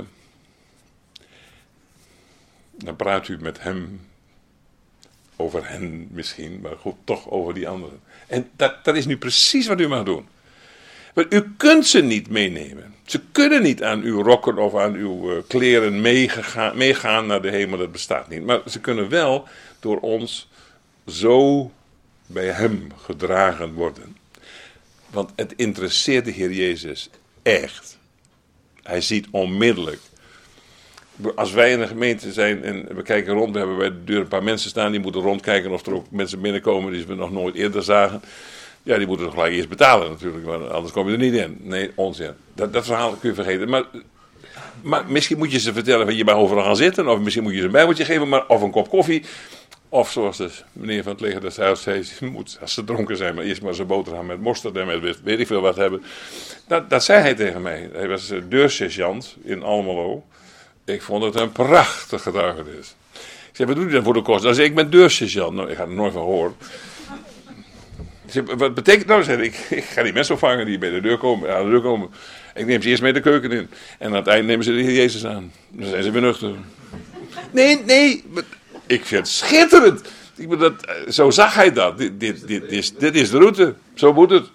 [SPEAKER 3] dan praat u met hem over hen misschien, maar goed, toch over die anderen. En dat is nu precies wat u mag doen. Maar u kunt ze niet meenemen. Ze kunnen niet aan uw rokken of aan uw kleren meegaan naar de hemel, dat bestaat niet. Maar ze kunnen wel door ons zo bij hem gedragen worden. Want het interesseert de Heer Jezus echt. Hij ziet onmiddellijk. Als wij in een gemeente zijn en we kijken rond, we hebben bij de deur een paar mensen staan, die moeten rondkijken of er ook mensen binnenkomen die we nog nooit eerder zagen. Ja, die moeten toch gelijk eerst betalen natuurlijk, want anders kom je er niet in. Nee, onzin. Dat verhaal kun je vergeten. Maar misschien moet je ze vertellen van je mag overal gaan zitten, of misschien moet je ze een bijbeltje geven, of een kop koffie. Of zoals de meneer van het leger des Heils zei, je moet, als ze dronken zijn, maar eerst maar zijn boterham met mosterd en met weet ik veel wat hebben. Dat zei hij tegen mij. Hij was deursergeant in Almelo. Ik vond het een prachtig getuigenis. Ik zei, wat doe je dan voor de kost? Dan zei ik ben deursergeant. Nou, ik had er nooit van gehoord. Ik zei, wat betekent nou? Zei ik ga die mensen opvangen die bij de deur komen. Ik neem ze eerst mee de keuken in. En aan het eind nemen ze de Heer Jezus aan. Dan zijn ze weer nuchter. Nee. Ik vind het schitterend. Zo zag hij dat. Dit is de route. Zo moet het.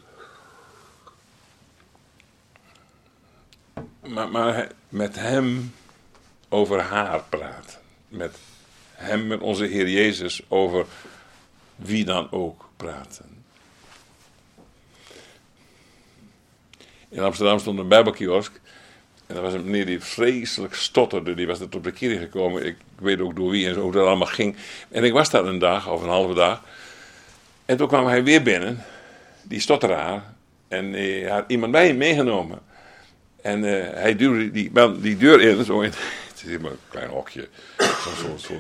[SPEAKER 3] Maar met hem over haar praat. Met hem, met onze Heer Jezus, over wie dan ook praten. In Amsterdam stond een bijbelkiosk. En er was een meneer die vreselijk stotterde. Die was net op de kerk gekomen. Ik weet ook door wie en zo hoe dat allemaal ging. En ik was daar een dag, of een halve dag. En toen kwam hij weer binnen. Die stotteraar. En hij had iemand bij hem meegenomen. En hij duwde die deur in. Zo in het is maar een klein hokje. Zo.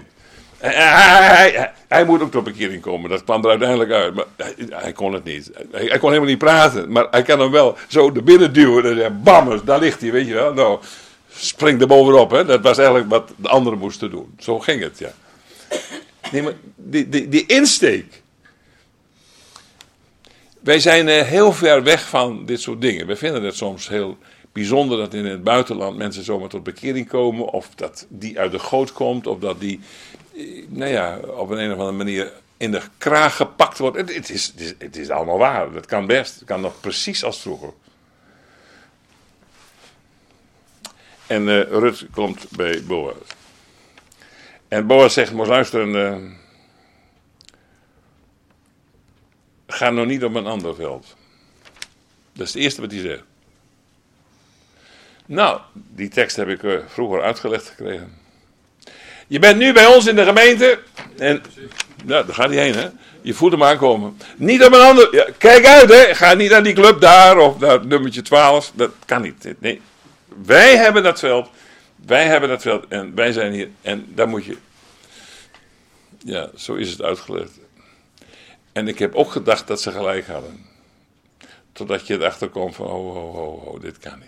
[SPEAKER 3] Hij moet ook tot bekering komen. Dat kwam er uiteindelijk uit. Maar hij kon het niet. Hij kon helemaal niet praten. Maar hij kan hem wel zo naar binnen duwen. En dan bam, daar ligt hij, weet je wel. Nou, spring er bovenop. Hè. Dat was eigenlijk wat de anderen moesten doen. Zo ging het, ja. Nee, maar die insteek. Wij zijn heel ver weg van dit soort dingen. We vinden het soms heel bijzonder dat in het buitenland mensen zomaar tot bekering komen. Of dat die uit de goot komt. Of dat die, op een of andere manier in de kraag gepakt wordt. Het is allemaal waar. Dat kan best. Het kan nog precies als vroeger. En Rut komt bij Boas. En Boas zegt, moet luisteren, ga nou niet op een ander veld. Dat is het eerste wat hij zegt. Nou, die tekst heb ik vroeger uitgelegd gekregen. Je bent nu bij ons in de gemeente. En ja, daar gaat hij heen, hè. Je voelt hem aankomen. Niet op een ander. Ja, kijk uit, hè. Ga niet naar die club daar of naar nummertje 12. Dat kan niet. Nee. Wij hebben dat veld. Wij hebben dat veld. En wij zijn hier. En daar moet je. Ja, zo is het uitgelegd. En ik heb ook gedacht dat ze gelijk hadden. Totdat je erachter komt van, ho, dit kan niet.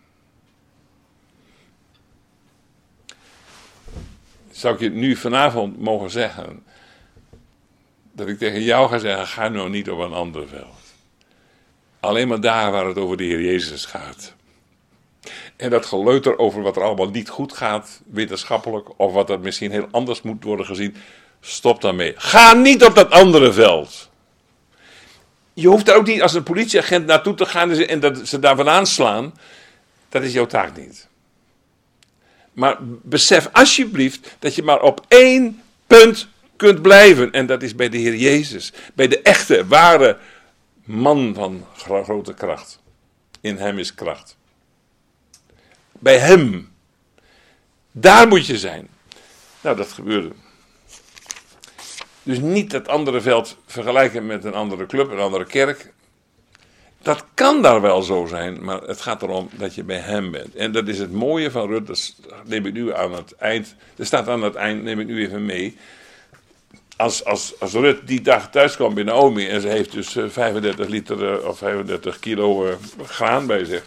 [SPEAKER 3] Zou ik je nu vanavond mogen zeggen, dat ik tegen jou ga zeggen, ga nou niet op een ander veld. Alleen maar daar waar het over de Heer Jezus gaat. En dat geleuter over wat er allemaal niet goed gaat, wetenschappelijk, of wat er misschien heel anders moet worden gezien, stop daarmee. Ga niet op dat andere veld. Je hoeft daar ook niet als een politieagent naartoe te gaan en dat ze daar vandaan slaan. Dat is jouw taak niet. Maar besef alsjeblieft dat je maar op één punt kunt blijven. En dat is bij de Heer Jezus. Bij de echte, ware man van grote kracht. In hem is kracht. Bij hem. Daar moet je zijn. Nou, dat gebeurde. Dus niet dat andere veld vergelijken met een andere club, een andere kerk. Dat kan daar wel zo zijn, maar het gaat erom dat je bij hem bent. En dat is het mooie van Rut, dat neem ik nu aan het eind. Er staat aan het eind, neem ik nu even mee. Als Rut die dag thuis kwam bij Naomi en ze heeft dus 35 liter of 35 kilo graan bij zich.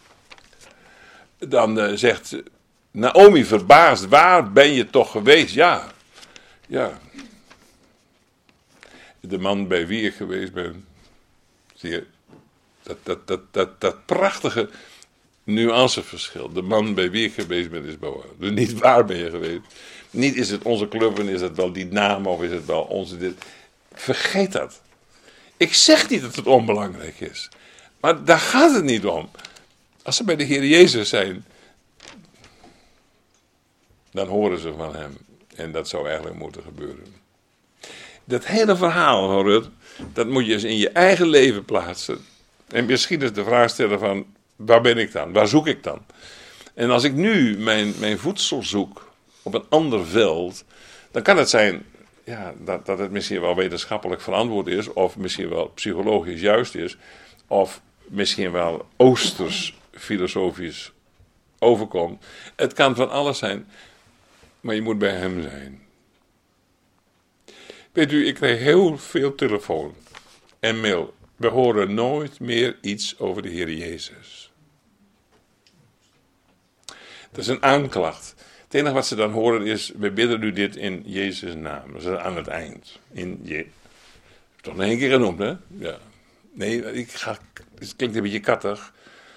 [SPEAKER 3] Dan zegt Naomi verbaasd, waar ben je toch geweest? Ja. De man bij wie ik geweest ben. Zie je, dat prachtige nuanceverschil. De man bij wie ik geweest ben is Boaz. Dus niet waar ben je geweest. Niet is het onze club en is het wel die naam of is het wel onze dit. Vergeet dat. Ik zeg niet dat het onbelangrijk is. Maar daar gaat het niet om. Als ze bij de Heer Jezus zijn, dan horen ze van hem. En dat zou eigenlijk moeten gebeuren. Dat hele verhaal van Rut, dat moet je eens in je eigen leven plaatsen. En misschien is de vraag stellen van, waar ben ik dan? Waar zoek ik dan? En als ik nu mijn voedsel zoek op een ander veld, dan kan het zijn dat het misschien wel wetenschappelijk verantwoord is, of misschien wel psychologisch juist is, of misschien wel oosters filosofisch overkomt. Het kan van alles zijn, maar je moet bij hem zijn. Weet u, ik krijg heel veel telefoon en mail. We horen nooit meer iets over de Heer Jezus. Dat is een aanklacht. Het enige wat ze dan horen is, we bidden u dit in Jezus' naam. Dat is aan het eind. Toch nog één keer genoemd, hè? Ja. Nee, het klinkt een beetje kattig.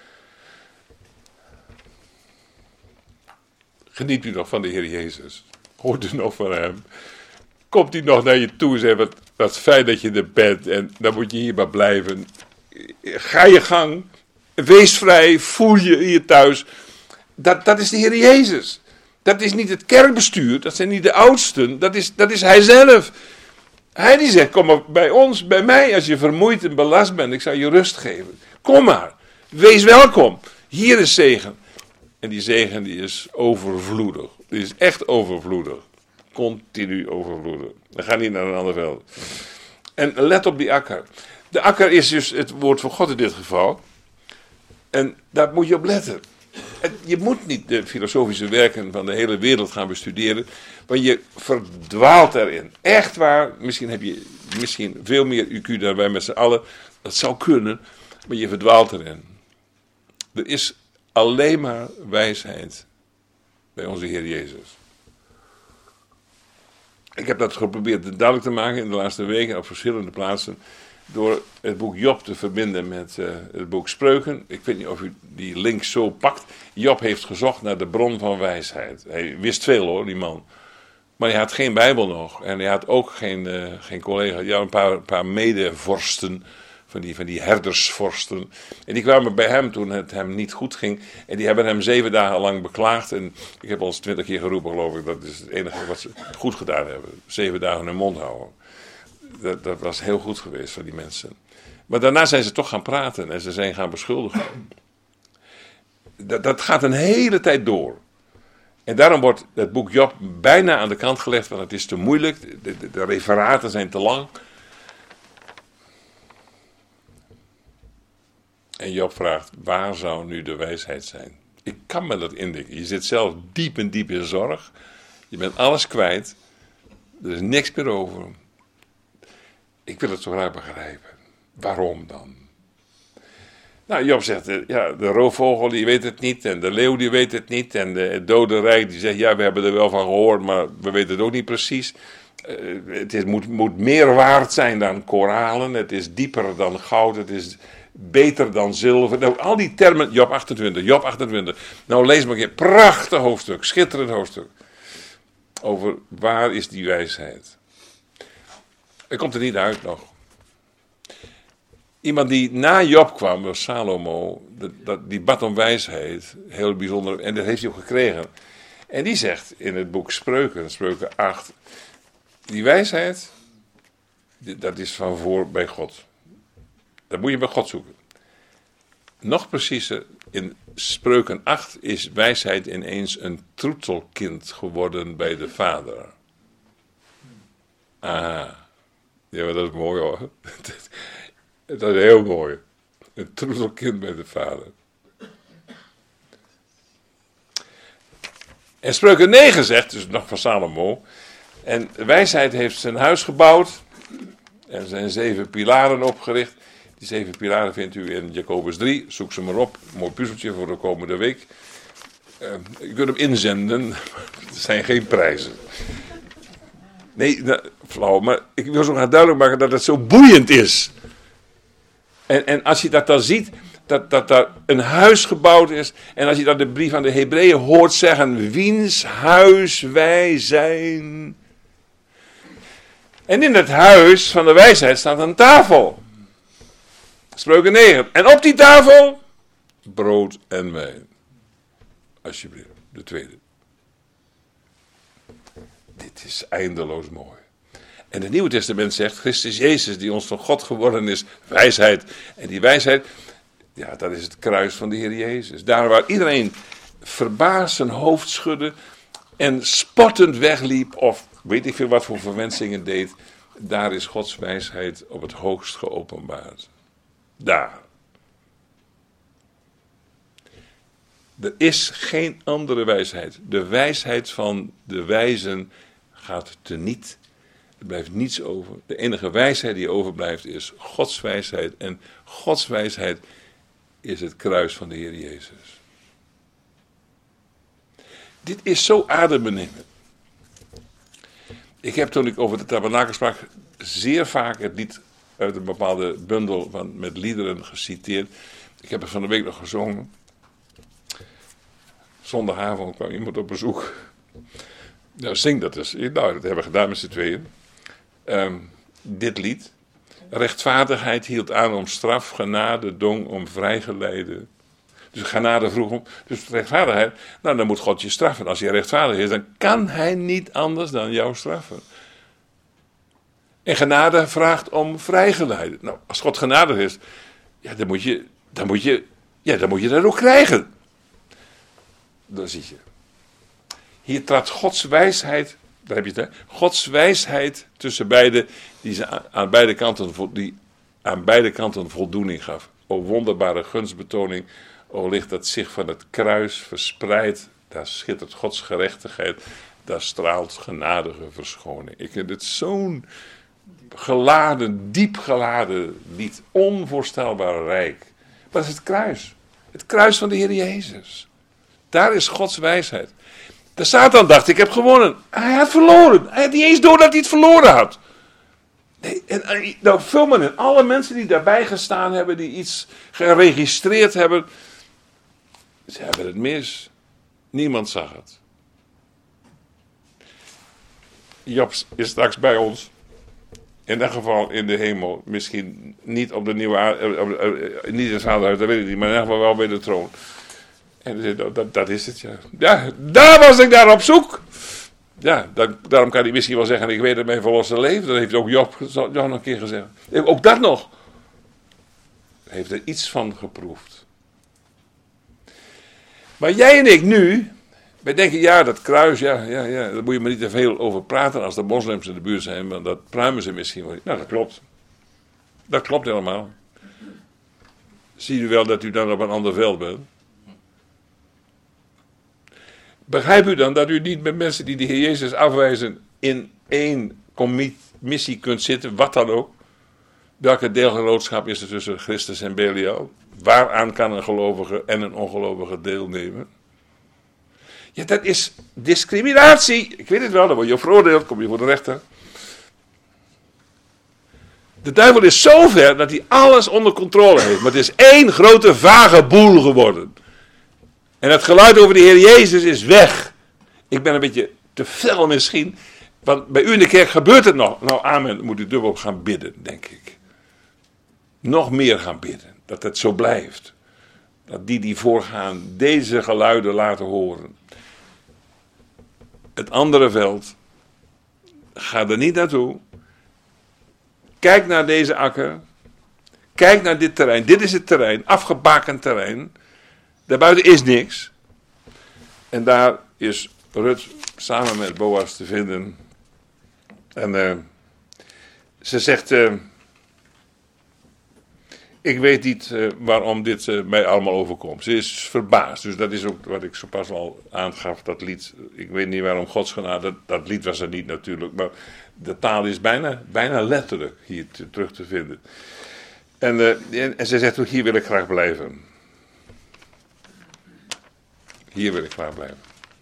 [SPEAKER 3] Geniet u nog van de Heer Jezus. Hoort u nog van hem. Komt hij nog naar je toe en zegt, wat fijn dat je er bent en dan moet je hier maar blijven. Ga je gang, wees vrij, voel je hier thuis. Dat is de Heer Jezus. Dat is niet het kerkbestuur, dat zijn niet de oudsten, dat is hij zelf. Hij die zegt, kom maar bij ons, bij mij, als je vermoeid en belast bent, ik zal je rust geven. Kom maar, wees welkom, hier is zegen. En die zegen die is overvloedig, die is echt overvloedig. Continu overvloedig. Dan ga niet naar een ander veld. En let op die akker. De akker is dus het woord van God in dit geval. En daar moet je op letten. Je moet niet de filosofische werken van de hele wereld gaan bestuderen, want je verdwaalt erin. Echt waar, misschien heb je veel meer IQ dan wij met z'n allen. Dat zou kunnen, maar je verdwaalt erin. Er is alleen maar wijsheid bij onze Heer Jezus. Ik heb dat geprobeerd duidelijk te maken in de laatste weken op verschillende plaatsen, door het boek Job te verbinden met het boek Spreuken. Ik weet niet of u die link zo pakt. Job heeft gezocht naar de bron van wijsheid. Hij wist veel hoor, die man. Maar hij had geen Bijbel nog. En hij had ook geen collega. Hij had een paar medevorsten. Van die herdersvorsten. En die kwamen bij hem toen het hem niet goed ging. En die hebben hem 7 dagen lang beklaagd. En ik heb al eens 20 keer geroepen, geloof ik. Dat is het enige wat ze goed gedaan hebben. 7 dagen hun mond houden. Dat was heel goed geweest voor die mensen. Maar daarna zijn ze toch gaan praten. En ze zijn gaan beschuldigen. Dat gaat een hele tijd door. En daarom wordt het boek Job bijna aan de kant gelegd, want het is te moeilijk. De referaten zijn te lang. En Job vraagt, waar zou nu de wijsheid zijn? Ik kan me dat indenken. Je zit zelf diep en diep in zorg. Je bent alles kwijt. Er is niks meer over. Ik wil het zo graag begrijpen. Waarom dan? Nou, Job zegt, ja, de roofvogel die weet het niet. En de leeuw die weet het niet. En de dode rijk die zegt, ja, we hebben er wel van gehoord, maar we weten het ook niet precies. Het moet meer waard zijn dan koralen. Het is dieper dan goud. Het is beter dan zilver. Nou, al die termen, Job 28. Nou, lees maar een keer. Prachtig hoofdstuk, schitterend hoofdstuk. Over waar is die wijsheid. Het komt er niet uit nog. Iemand die na Job kwam, was Salomo, die bad om wijsheid, heel bijzonder, en dat heeft hij ook gekregen. En die zegt in het boek Spreuken 8, die wijsheid, dat is van voor bij God. Dat moet je bij God zoeken. Nog preciezer, in Spreuken 8 is wijsheid ineens een troetelkind geworden bij de vader. Ah, ja, maar dat is mooi hoor. Dat is heel mooi. Een troetelkind bij de vader. En Spreuken 9 zegt, dus nog van Salomo, en wijsheid heeft zijn huis gebouwd en zijn 7 pilaren opgericht. Die 7 pilaren vindt u in Jacobus 3, zoek ze maar op, een mooi puzzeltje voor de komende week. Je kunt hem inzenden, er zijn geen prijzen. Nee, flauw, maar ik wil zo graag duidelijk maken dat het zo boeiend is. En als je dat dan ziet, dat daar een huis gebouwd is, en als je dan de brief aan de Hebreeën hoort zeggen, wiens huis wij zijn. En in het huis van de wijsheid staat een tafel. Spreuken 9. En op die tafel, brood en wijn. Alsjeblieft, de tweede. Dit is eindeloos mooi. En het Nieuwe Testament zegt, Christus Jezus, die ons van God geworden is, wijsheid. En die wijsheid, ja, dat is het kruis van de Heer Jezus. Daar waar iedereen verbaasd zijn hoofd schudde en spottend wegliep, of weet ik veel wat voor verwensingen deed, daar is Gods wijsheid op het hoogst geopenbaard. Daar. Er is geen andere wijsheid. De wijsheid van de wijzen gaat teniet. Er blijft niets over. De enige wijsheid die overblijft is Gods wijsheid. En Gods wijsheid is het kruis van de Heer Jezus. Dit is zo adembenemend. Ik heb toen ik over de tabernakel sprak zeer vaak het lied uit een bepaalde bundel met liederen geciteerd. Ik heb het van de week nog gezongen. Zondagavond kwam iemand op bezoek. Nou, zing dat dus. Nou, dat hebben we gedaan met z'n tweeën. Dit lied. Rechtvaardigheid hield aan om straf, genade dong om vrijgeleide. Dus genade vroeg om, dus rechtvaardigheid, nou dan moet God je straffen. Als hij rechtvaardig is, dan kan hij niet anders dan jou straffen. En genade vraagt om vrijgeleide. Nou, als God genadig is, ja, dan moet je dat ook krijgen. Dan zie je. Hier trad Gods wijsheid, daar heb je het, hè? Gods wijsheid tussen beiden, die aan beide kanten voldoening gaf. O wonderbare gunstbetoning, o licht dat zich van het kruis verspreidt, daar schittert Gods gerechtigheid, daar straalt genadige verschoning. Ik vind het zo'n geladen, diep geladen lied, onvoorstelbaar rijk. Maar dat is het kruis. Het kruis van de Heer Jezus. Daar is Gods wijsheid. De Satan dacht, ik heb gewonnen. Hij had verloren. Hij had niet eens door dat hij het verloren had. Nee, en nou, vul maar in. Alle mensen die daarbij gestaan hebben, die iets geregistreerd hebben, ze hebben het mis. Niemand zag het. Job is straks bij ons. In dat geval in de hemel. Misschien niet op de nieuwe niet in het vaderhuis, dat weet ik niet. Maar in ieder geval wel bij de troon. En dat is het, ja. Ja, daar was ik naar op zoek. Ja, daarom kan hij misschien wel zeggen, ik weet het mijn verlossen leven. Dat heeft ook Job nog een keer gezegd. Ook dat nog. Heeft er iets van geproefd. Maar jij en ik nu, wij denken, ja, dat kruis, ja, daar moet je maar niet te veel over praten als de moslims in de buurt zijn, want dat pruimen ze misschien wel. Nou, dat klopt. Dat klopt helemaal. Zie u wel dat u dan op een ander veld bent? Begrijpt u dan dat u niet met mensen die de Heer Jezus afwijzen in één commissie kunt zitten, wat dan ook? Welke deelgenootschap is er tussen Christus en Belial? Waaraan kan een gelovige en een ongelovige deelnemen? Ja, dat is discriminatie. Ik weet het wel, dan word je veroordeeld, kom je voor de rechter. De duivel is zo ver dat hij alles onder controle heeft. Maar het is één grote vage boel geworden. En het geluid over de Heer Jezus is weg. Ik ben een beetje te fel misschien. Want bij u in de kerk gebeurt het nog. Nou, amen, moet u dubbel gaan bidden, denk ik. Nog meer gaan bidden. Dat het zo blijft. Dat die voorgaan deze geluiden laten horen. Het andere veld. Ga er niet naartoe. Kijk naar deze akker. Kijk naar dit terrein. Dit is het terrein. Afgebakend terrein. Daarbuiten is niks. En daar is Rut samen met Boas te vinden. En ze zegt, ik weet niet waarom dit mij allemaal overkomt. Ze is verbaasd. Dus dat is ook wat ik zo pas al aangaf, dat lied. Ik weet niet waarom Gods genade, dat lied was er niet natuurlijk. Maar de taal is bijna letterlijk hier terug te vinden. En ze zegt, hier wil ik graag blijven. Hier wil ik graag blijven.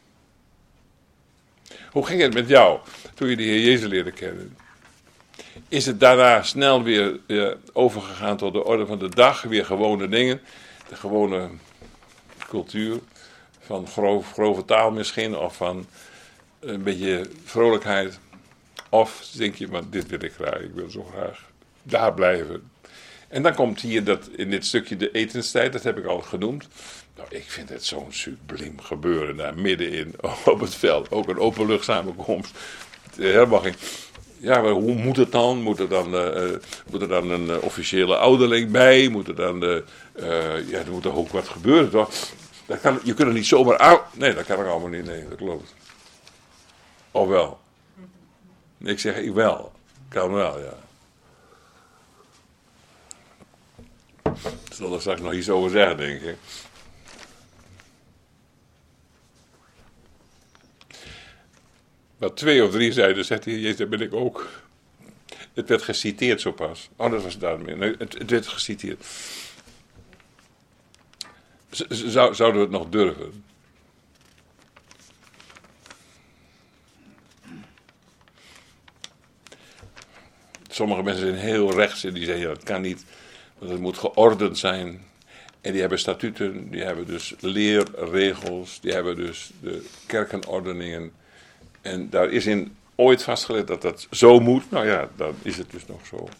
[SPEAKER 3] Hoe ging het met jou toen je de Heer Jezus leerde kennen? Is het daarna snel weer overgegaan tot de orde van de dag? Weer gewone dingen? De gewone cultuur? Van grove taal misschien? Of van een beetje vrolijkheid? Of denk je, maar dit wil ik graag. Ik wil zo graag daar blijven. En dan komt hier in dit stukje de etenstijd. Dat heb ik al genoemd. Nou, ik vind het zo'n subliem gebeuren daar middenin op het veld. Ook een openluchtsamenkomst. Helemaal geen... Ja, maar hoe moet het dan? Moet er dan een officiële ouderling bij? Moet er dan... er moet er ook wat gebeuren, toch? Je kunt er niet zomaar... Nee, dat kan ik allemaal niet. Nee, dat klopt. Of wel? Ik zeg, ik wel. Kan wel, ja. Ik zal er straks nog iets over zeggen, denk ik. Wat 2 of 3 zeiden, zegt hij, Jezus, daar ben ik ook. Het werd geciteerd zo pas. Oh, dat was daarmee. Nee, het werd geciteerd. Zouden we het nog durven? Sommige mensen zijn heel rechts en die zeggen, ja, dat kan niet. Want het moet geordend zijn. En die hebben statuten, die hebben dus leerregels, die hebben dus de kerkenordeningen. En daar is in ooit vastgelegd dat dat zo moet. Nou ja, dan is het dus nog zo.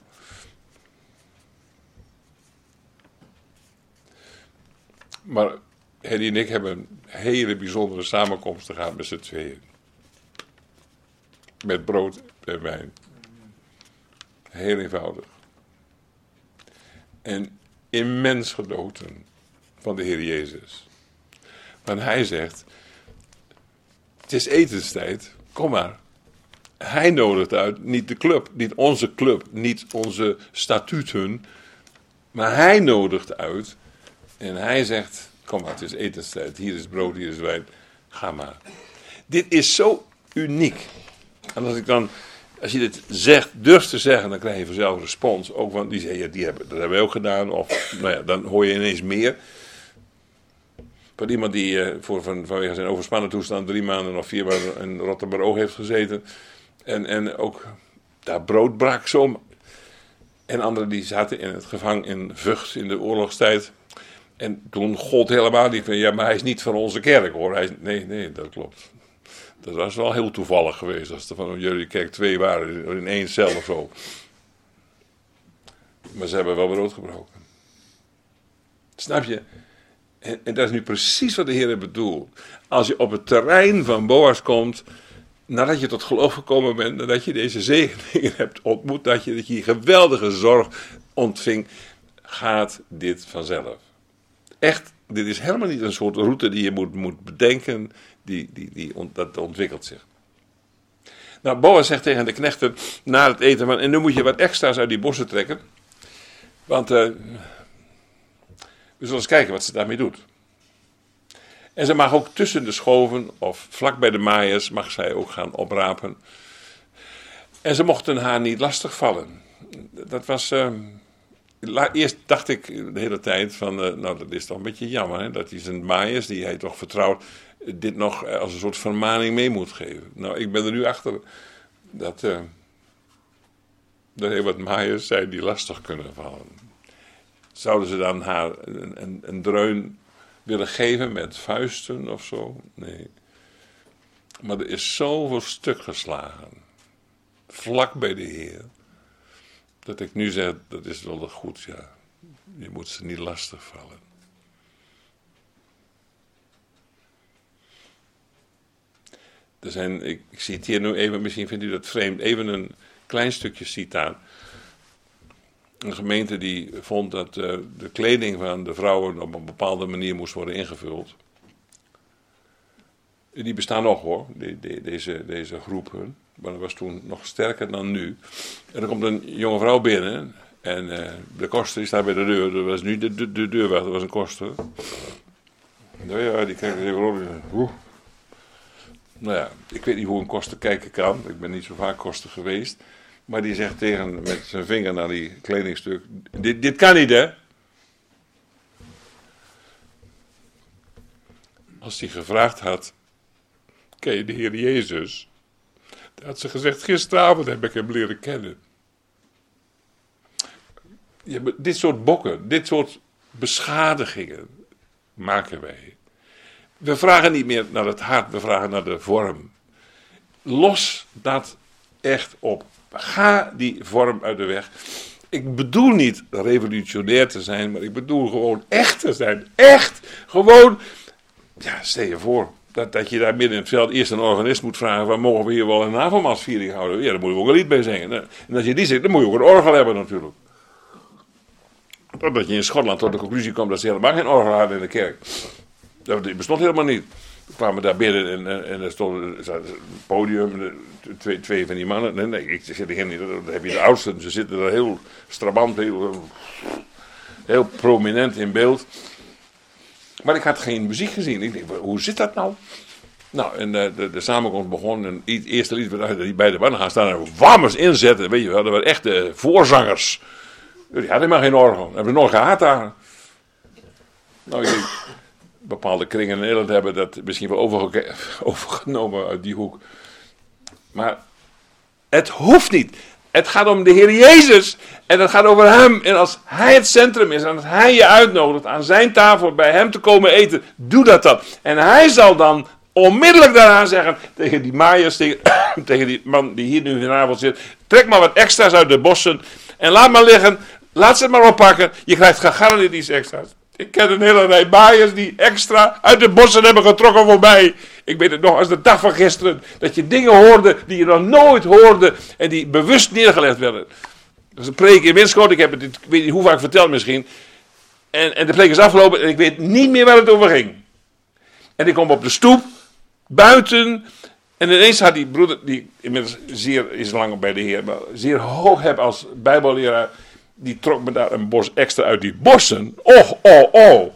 [SPEAKER 3] Maar Hedy en ik hebben een hele bijzondere samenkomsten gehad met z'n tweeën. Met brood en wijn. Heel eenvoudig. En immens genoten van de Heer Jezus. Want hij zegt, het is etenstijd, kom maar. Hij nodigt uit, niet de club, niet onze club, niet onze statuten. Maar hij nodigt uit en hij zegt, kom maar, het is etenstijd, hier is brood, hier is wijn, ga maar. Dit is zo uniek. En als je dit zegt, durft te zeggen, dan krijg je vanzelf respons. Ook van die zeggen, ja, dat hebben wij ook gedaan. Of nou ja, dan hoor je ineens meer. Van iemand die vanwege zijn overspannen toestand 3 maanden of 4 maanden in Rotterdam heeft gezeten. En ook daar brood brak zo. En anderen die zaten in het gevangen in Vught in de oorlogstijd. En toen gold helemaal niet van, ja, maar hij is niet van onze kerk hoor. Nee, dat klopt. Dat was wel heel toevallig geweest als er van jullie kerk 2 waren in 1 cel of zo. Maar ze hebben wel brood gebroken. Snap je? En dat is nu precies wat de Heer bedoelt. Als je op het terrein van Boas komt, nadat je tot geloof gekomen bent, nadat je deze zegeningen hebt ontmoet, dat je die geweldige zorg ontving, gaat dit vanzelf. Echt Dit is helemaal niet een soort route die je moet bedenken, dat ontwikkelt zich. Nou, Boas zegt tegen de knechten na het eten, en nu moet je wat extra's uit die bossen trekken, want we zullen eens kijken wat ze daarmee doet. En ze mag ook tussen de schoven of vlak bij de maaiers mag zij ook gaan oprapen. En ze mochten haar niet lastigvallen. Dat was... Eerst dacht ik de hele tijd van, nou dat is toch een beetje jammer, hè, dat hij zijn maaiers, die hij toch vertrouwt, dit nog als een soort vermaning mee moet geven. Nou, ik ben er nu achter dat er heel wat maaiers zijn die lastig kunnen vallen. Zouden ze dan haar een dreun willen geven met vuisten of zo? Nee. Maar er is zoveel stuk geslagen, vlak bij de Heer, dat ik nu zeg, dat is wel goed, ja. Je moet ze niet lastig vallen. Er zijn, ik citeer nu even, misschien vindt u dat vreemd, even een klein stukje citaat. Een gemeente die vond dat de kleding van de vrouwen op een bepaalde manier moest worden ingevuld. Die bestaan nog hoor, deze groepen. Maar dat was toen nog sterker dan nu. En er komt een jonge vrouw binnen. En de koster staat bij de deur. Dat was nu de deurwacht, dat was een koster. Nou ja, die kijkt even rond. Nou ja, ik weet niet hoe een koster kijken kan. Ik ben niet zo vaak koster geweest. Maar die zegt met zijn vinger naar die kledingstuk. Dit kan niet, hè? Als hij gevraagd had, ken je de Heer Jezus? Dan had ze gezegd, gisteravond heb ik hem leren kennen. Ja, dit soort bokken, dit soort beschadigingen maken wij. We vragen niet meer naar het hart, we vragen naar de vorm. Los dat echt op. Ga die vorm uit de weg. Ik bedoel niet revolutionair te zijn, maar ik bedoel gewoon echt te zijn. Echt, gewoon, ja, stel je voor. Dat je daar midden in het veld eerst een organist moet vragen, waar mogen we hier wel een avondmaalsviering houden? Ja, daar moet je ook een lied bij zingen. En als je die zegt, dan moet je ook een orgel hebben natuurlijk. Totdat je in Schotland tot de conclusie komt dat ze helemaal geen orgel hadden in de kerk. Dat bestond helemaal niet. We kwamen daar binnen en er stond een podium, twee van die mannen. Nee, ik zit er helemaal niet. Dan heb je de oudsten, ze zitten er heel strabant, heel prominent in beeld. Maar ik had geen muziek gezien. Ik denk, hoe zit dat nou? Nou, en de samenkomst begon. En het eerste lied waar die beide mannen gaan staan en wammers inzetten. Weet je wel, dat waren echte voorzangers. Die hadden helemaal geen orgel. Dat hebben we nog gehad daar. Nou, ik denk, bepaalde kringen in Nederland hebben dat misschien wel overgenomen uit die hoek. Maar het hoeft niet. Het gaat om de Heer Jezus. En het gaat over hem. En als hij het centrum is. En als hij je uitnodigt aan zijn tafel bij hem te komen eten. Doe dat dan. En hij zal dan onmiddellijk daarna zeggen. Tegen die maaiers. Tegen die man die hier nu vanavond zit. Trek maar wat extra's uit de bossen. En laat maar liggen. Laat ze het maar oppakken. Je krijgt gegarandeerd iets extra's. Ik ken een hele rij maaiers die extra uit de bossen hebben getrokken voor mij. Ik weet het nog als de dag van gisteren. Dat je dingen hoorde die je nog nooit hoorde. En die bewust neergelegd werden. Dat is een preek in Winschoten. Ik heb het, ik weet niet hoe vaak verteld misschien. En de preek is afgelopen en ik weet niet meer waar het over ging. En ik kom op de stoep. Buiten. En ineens had die broeder, die inmiddels zeer is lang bij de Heer. Maar zeer hoog heb als bijbelleraar. Die trok me daar een bos extra uit die bossen. Oh.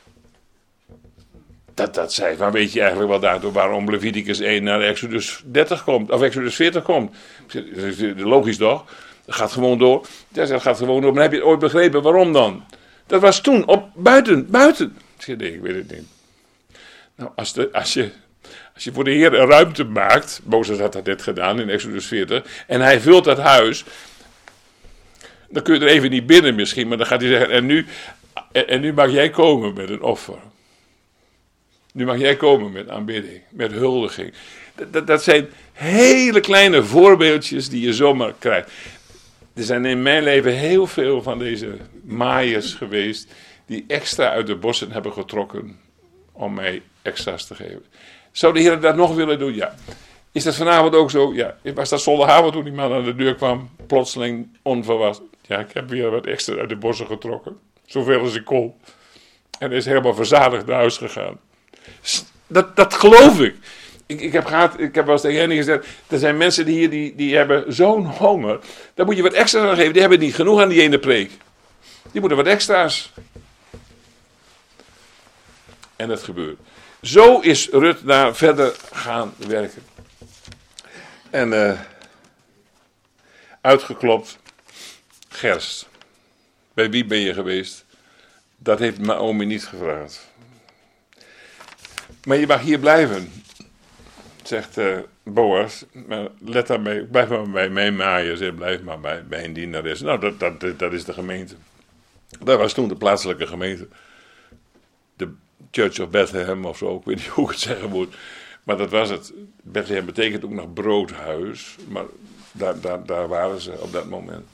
[SPEAKER 3] Dat zei van, weet je eigenlijk wel daardoor waarom Leviticus 1 naar Exodus 30 komt. Of Exodus 40 komt. Logisch toch? Dat gaat gewoon door. Ja, dat gaat gewoon door. Maar heb je het ooit begrepen waarom dan? Dat was toen op buiten. Ik zei, nee, ik weet het niet. Nou, als je voor de Heer een ruimte maakt. Mozes had dat net gedaan in Exodus 40. En hij vult dat huis. Dan kun je er even niet binnen misschien, maar dan gaat hij zeggen, en nu mag jij komen met een offer. Nu mag jij komen met aanbidding, met huldiging. Dat zijn hele kleine voorbeeldjes die je zomaar krijgt. Er zijn in mijn leven heel veel van deze maaiers geweest, die extra uit de bossen hebben getrokken om mij extra's te geven. Zou de Heer dat nog willen doen? Ja. Is dat vanavond ook zo? Ja. Was dat zondagavond toen die man aan de deur kwam, plotseling onverwacht? Ja, ik heb weer wat extra uit de bossen getrokken. Zoveel als ik kon. En is helemaal verzadigd naar huis gegaan. Dat geloof ik. Ik heb wel eens tegen hen gezegd, er zijn mensen die hebben zo'n honger. Daar moet je wat extra aan geven. Die hebben niet genoeg aan die ene preek. Die moeten wat extra's. En dat gebeurt. Zo is Rut daar verder gaan werken. En uitgeklopt. Gerst. Bij wie ben je geweest? Dat heeft Naomi niet gevraagd. Maar je mag hier blijven, zegt Boas. Maar let daarmee, blijf maar bij mij maaien. Zeg, blijf maar bij een dienares. Nou, dat is de gemeente. Dat was toen de plaatselijke gemeente. De Church of Bethlehem of zo, ik weet niet hoe ik het zeggen moet. Maar dat was het. Bethlehem betekent ook nog broodhuis. Maar daar waren ze op dat moment.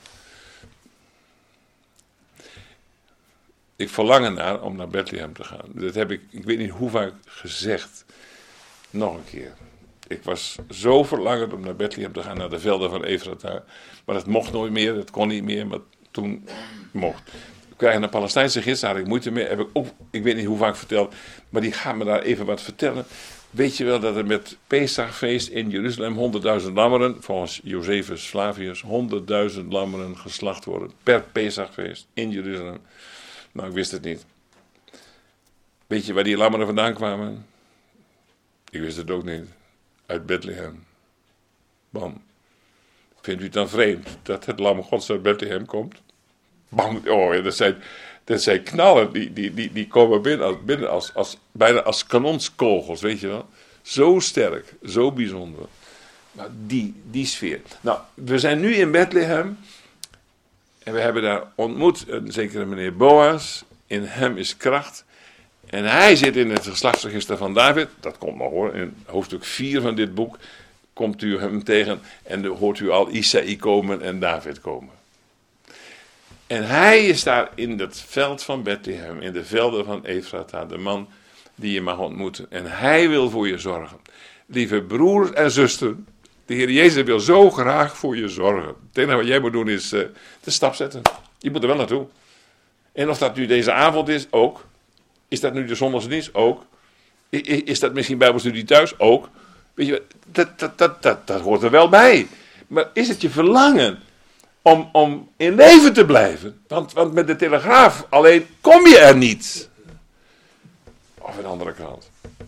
[SPEAKER 3] Ik verlang ernaar om naar Bethlehem te gaan. Dat heb ik weet niet hoe vaak gezegd. Nog een keer. Ik was zo verlangend om naar Bethlehem te gaan, naar de velden van Efrata. Maar dat mocht nooit meer, dat kon niet meer, maar toen mocht. We krijgen een Palestijnse gids, daar had ik moeite mee. Heb ik ook, ik weet niet hoe vaak verteld, maar die gaat me daar even wat vertellen. Weet je wel dat er met Pesachfeest in Jeruzalem 100.000 lammeren, volgens Josephus Flavius, 100.000 lammeren geslacht worden per Pesachfeest in Jeruzalem. Nou, ik wist het niet. Weet je waar die lammeren vandaan kwamen? Ik wist het ook niet. Uit Bethlehem. Bam. Vindt u het dan vreemd dat het lam Gods uit Bethlehem komt? Bam. Oh, dat zijn knallen. Die komen binnen als bijna als kanonskogels, weet je wel. Zo sterk, zo bijzonder. Maar die sfeer. Nou, we zijn nu in Bethlehem. En we hebben daar ontmoet een zekere meneer Boas. In hem is kracht. En hij zit in het geslachtsregister van David. Dat komt nog hoor. In hoofdstuk 4 van dit boek komt u hem tegen. En dan hoort u al Isaïe komen en David komen. En hij is daar in het veld van Bethlehem. In de velden van Efrata. De man die je mag ontmoeten. En hij wil voor je zorgen. Lieve broers en zusters. De Heer Jezus wil zo graag voor je zorgen. Het enige wat jij moet doen is de stap zetten. Je moet er wel naartoe. En of dat nu deze avond is, ook. Is dat nu de zondagsdienst? Ook. Is dat misschien bijbelstudie thuis? Ook. Weet je, dat hoort er wel bij. Maar is het je verlangen om in leven te blijven? Want met de Telegraaf alleen kom je er niet. Of aan de andere kant.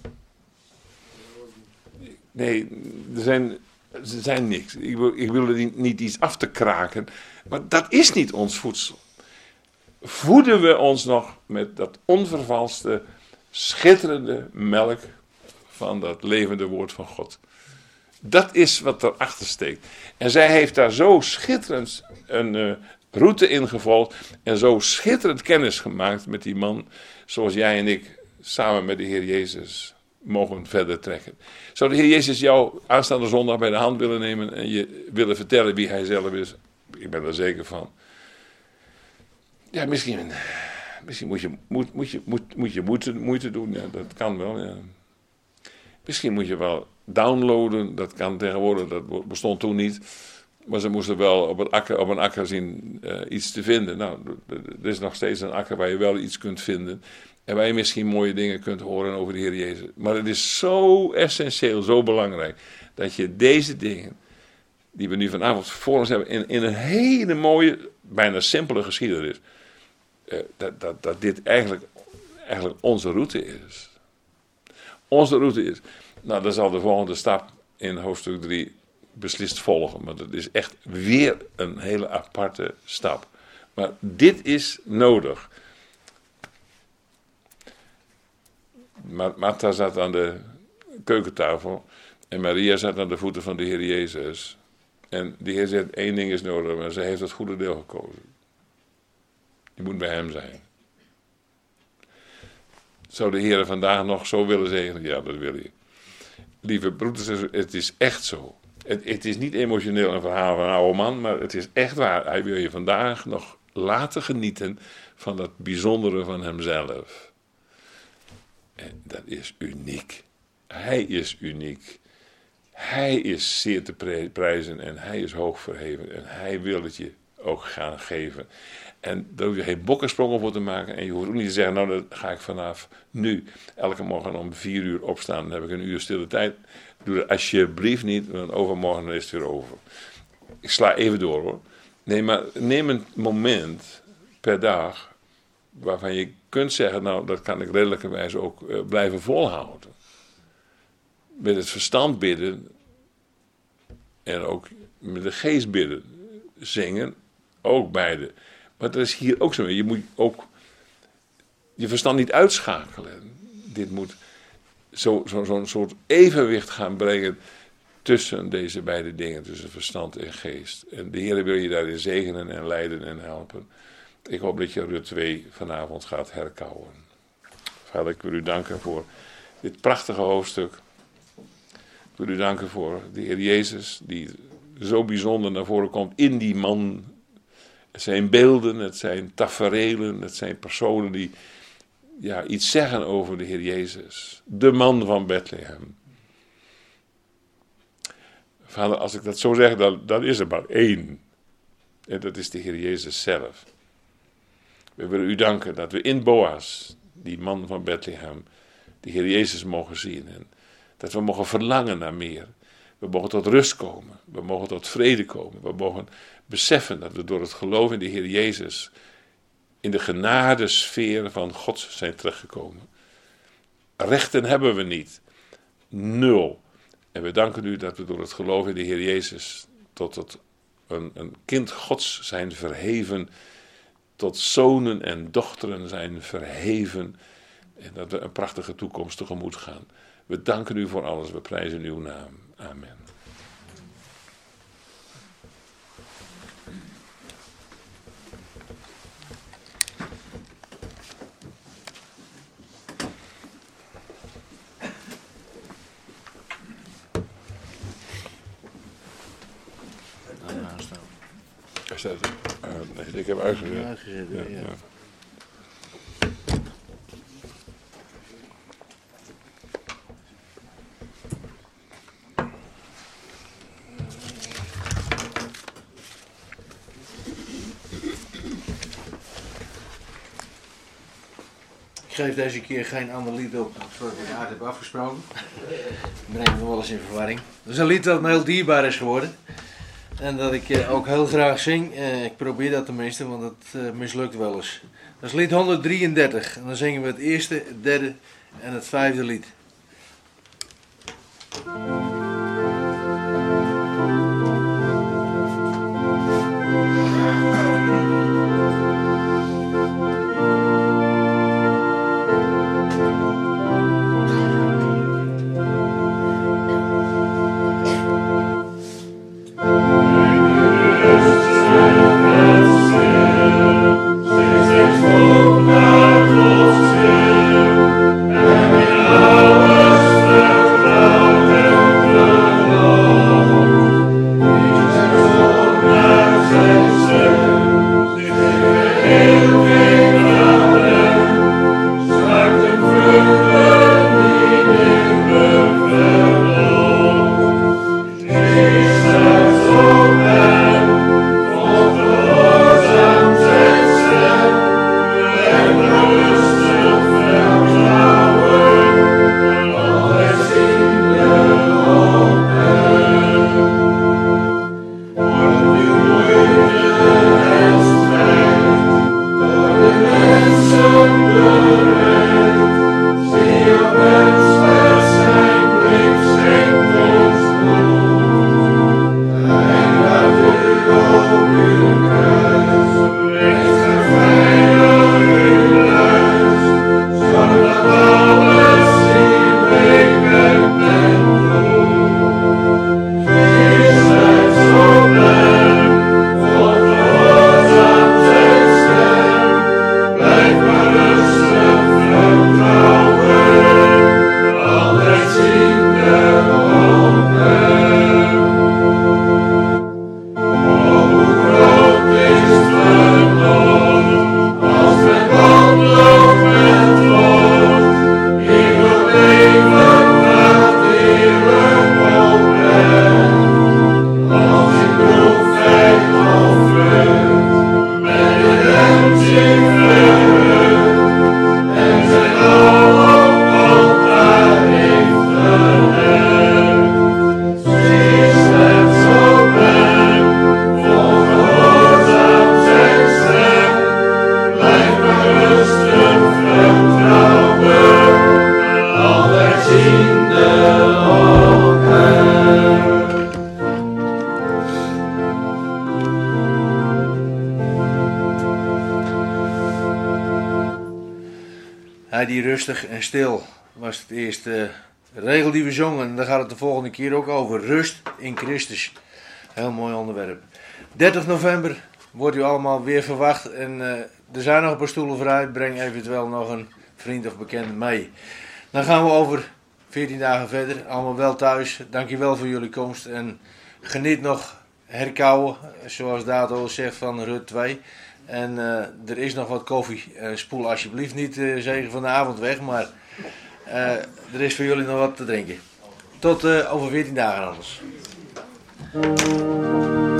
[SPEAKER 3] Nee, er zijn niks. Ik wil er niet iets af te kraken. Maar dat is niet ons voedsel. Voeden we ons nog met dat onvervalste, schitterende melk van dat levende woord van God. Dat is wat erachter steekt. En zij heeft daar zo schitterend een route in gevolgd en zo schitterend kennis gemaakt met die man, zoals jij en ik samen met de Heer Jezus mogen verder trekken. Zou de Heer Jezus jou aanstaande zondag bij de hand willen nemen en je willen vertellen wie hij zelf is? Ik ben er zeker van. Ja, misschien moet je moeite doen. Ja, dat kan wel. Ja. Misschien moet je wel downloaden. Dat kan tegenwoordig. Dat bestond toen niet. Maar ze moesten wel op een akker zien iets te vinden. Nou, er is nog steeds een akker waar je wel iets kunt vinden. En waar je misschien mooie dingen kunt horen over de Heer Jezus. Maar het is zo essentieel, zo belangrijk. Dat je deze dingen, die we nu vanavond voor ons hebben, in een hele mooie, bijna simpele geschiedenis. Dat dit eigenlijk onze route is. Onze route is. Nou, dan zal de volgende stap in hoofdstuk 3 beslist volgen. Maar dat is echt weer een hele aparte stap. Maar dit is nodig. Martha zat aan de keukentafel en Maria zat aan de voeten van de Heer Jezus. En de Heer zegt, 1 ding is nodig, maar ze heeft het goede deel gekozen. Je moet bij hem zijn. Zou de Heer vandaag nog zo willen zegenen? Ja, dat wil hij. Lieve broeders, het is echt zo. Het is niet emotioneel een verhaal van een oude man, maar het is echt waar. Hij wil je vandaag nog laten genieten van dat bijzondere van hemzelf. En dat is uniek. Hij is uniek. Hij is zeer te prijzen en hij is hoog verheven. En hij wil het je ook gaan geven. En daar hoef je geen bokkensprongen voor te maken. En je hoeft ook niet te zeggen, nou dat ga ik vanaf nu elke morgen om 4 uur opstaan. Dan heb ik een uur stille tijd. Doe dat alsjeblieft niet, want overmorgen is het weer over. Ik sla even door hoor. Nee, maar neem een moment per dag waarvan je kunt zeggen, nou dat kan ik redelijkerwijs ook blijven volhouden. Met het verstand bidden en ook met de geest bidden. Zingen, ook beide. Maar dat is hier ook zo. Je moet ook je verstand niet uitschakelen. Dit moet zo'n soort evenwicht gaan brengen tussen deze beide dingen, tussen verstand en geest. En de Heer wil je daarin zegenen en leiden en helpen. Ik hoop dat je Rut 2 vanavond gaat herkauwen. Vader, ik wil u danken voor dit prachtige hoofdstuk. Ik wil u danken voor de Heer Jezus, die zo bijzonder naar voren komt in die man. Het zijn beelden, het zijn taferelen, het zijn personen die iets zeggen over de Heer Jezus. De man van Bethlehem. Vader, als ik dat zo zeg, dan is er maar één. En dat is de Heer Jezus zelf. We willen u danken dat we in Boas, die man van Bethlehem, de Heer Jezus mogen zien. En dat we mogen verlangen naar meer. We mogen tot rust komen. We mogen tot vrede komen. We mogen beseffen dat we door het geloof in de Heer Jezus in de genadesfeer van God zijn teruggekomen. Rechten hebben we niet. 0. En we danken u dat we door het geloof in de Heer Jezus tot een kind Gods zijn verheven. Tot zonen en dochteren zijn verheven. En dat we een prachtige toekomst tegemoet gaan. We danken u voor alles. We prijzen uw naam. Amen. Nee, ik heb uitgezet. Ja.
[SPEAKER 1] Ik geef deze keer geen ander lied op zoals ik het heb afgesproken. Ik breng me wel eens in verwarring. Dat is een lied dat me heel dierbaar is geworden. En dat ik ook heel graag zing. Ik probeer dat tenminste, want het mislukt wel eens. Dat is lied 133. En dan zingen we het eerste, het derde en het vijfde lied.
[SPEAKER 4] En
[SPEAKER 1] Hij die rustig en stil was het eerste regel die we zongen. En daar gaat het de volgende keer ook over. Rust in Christus. Heel mooi onderwerp. 30 november wordt u allemaal weer verwacht. En er zijn nog een paar stoelen vrij. Breng eventueel nog een vriend of bekende mee. Dan gaan we over 14 dagen verder. Allemaal wel thuis. Dankjewel voor jullie komst. En geniet nog herkauwen. Zoals Dato zegt van Rut 2. En er is nog wat koffie. Spoel alsjeblieft niet zegen van de avond weg. Maar er is voor jullie nog wat te drinken. Tot over 14 dagen anders.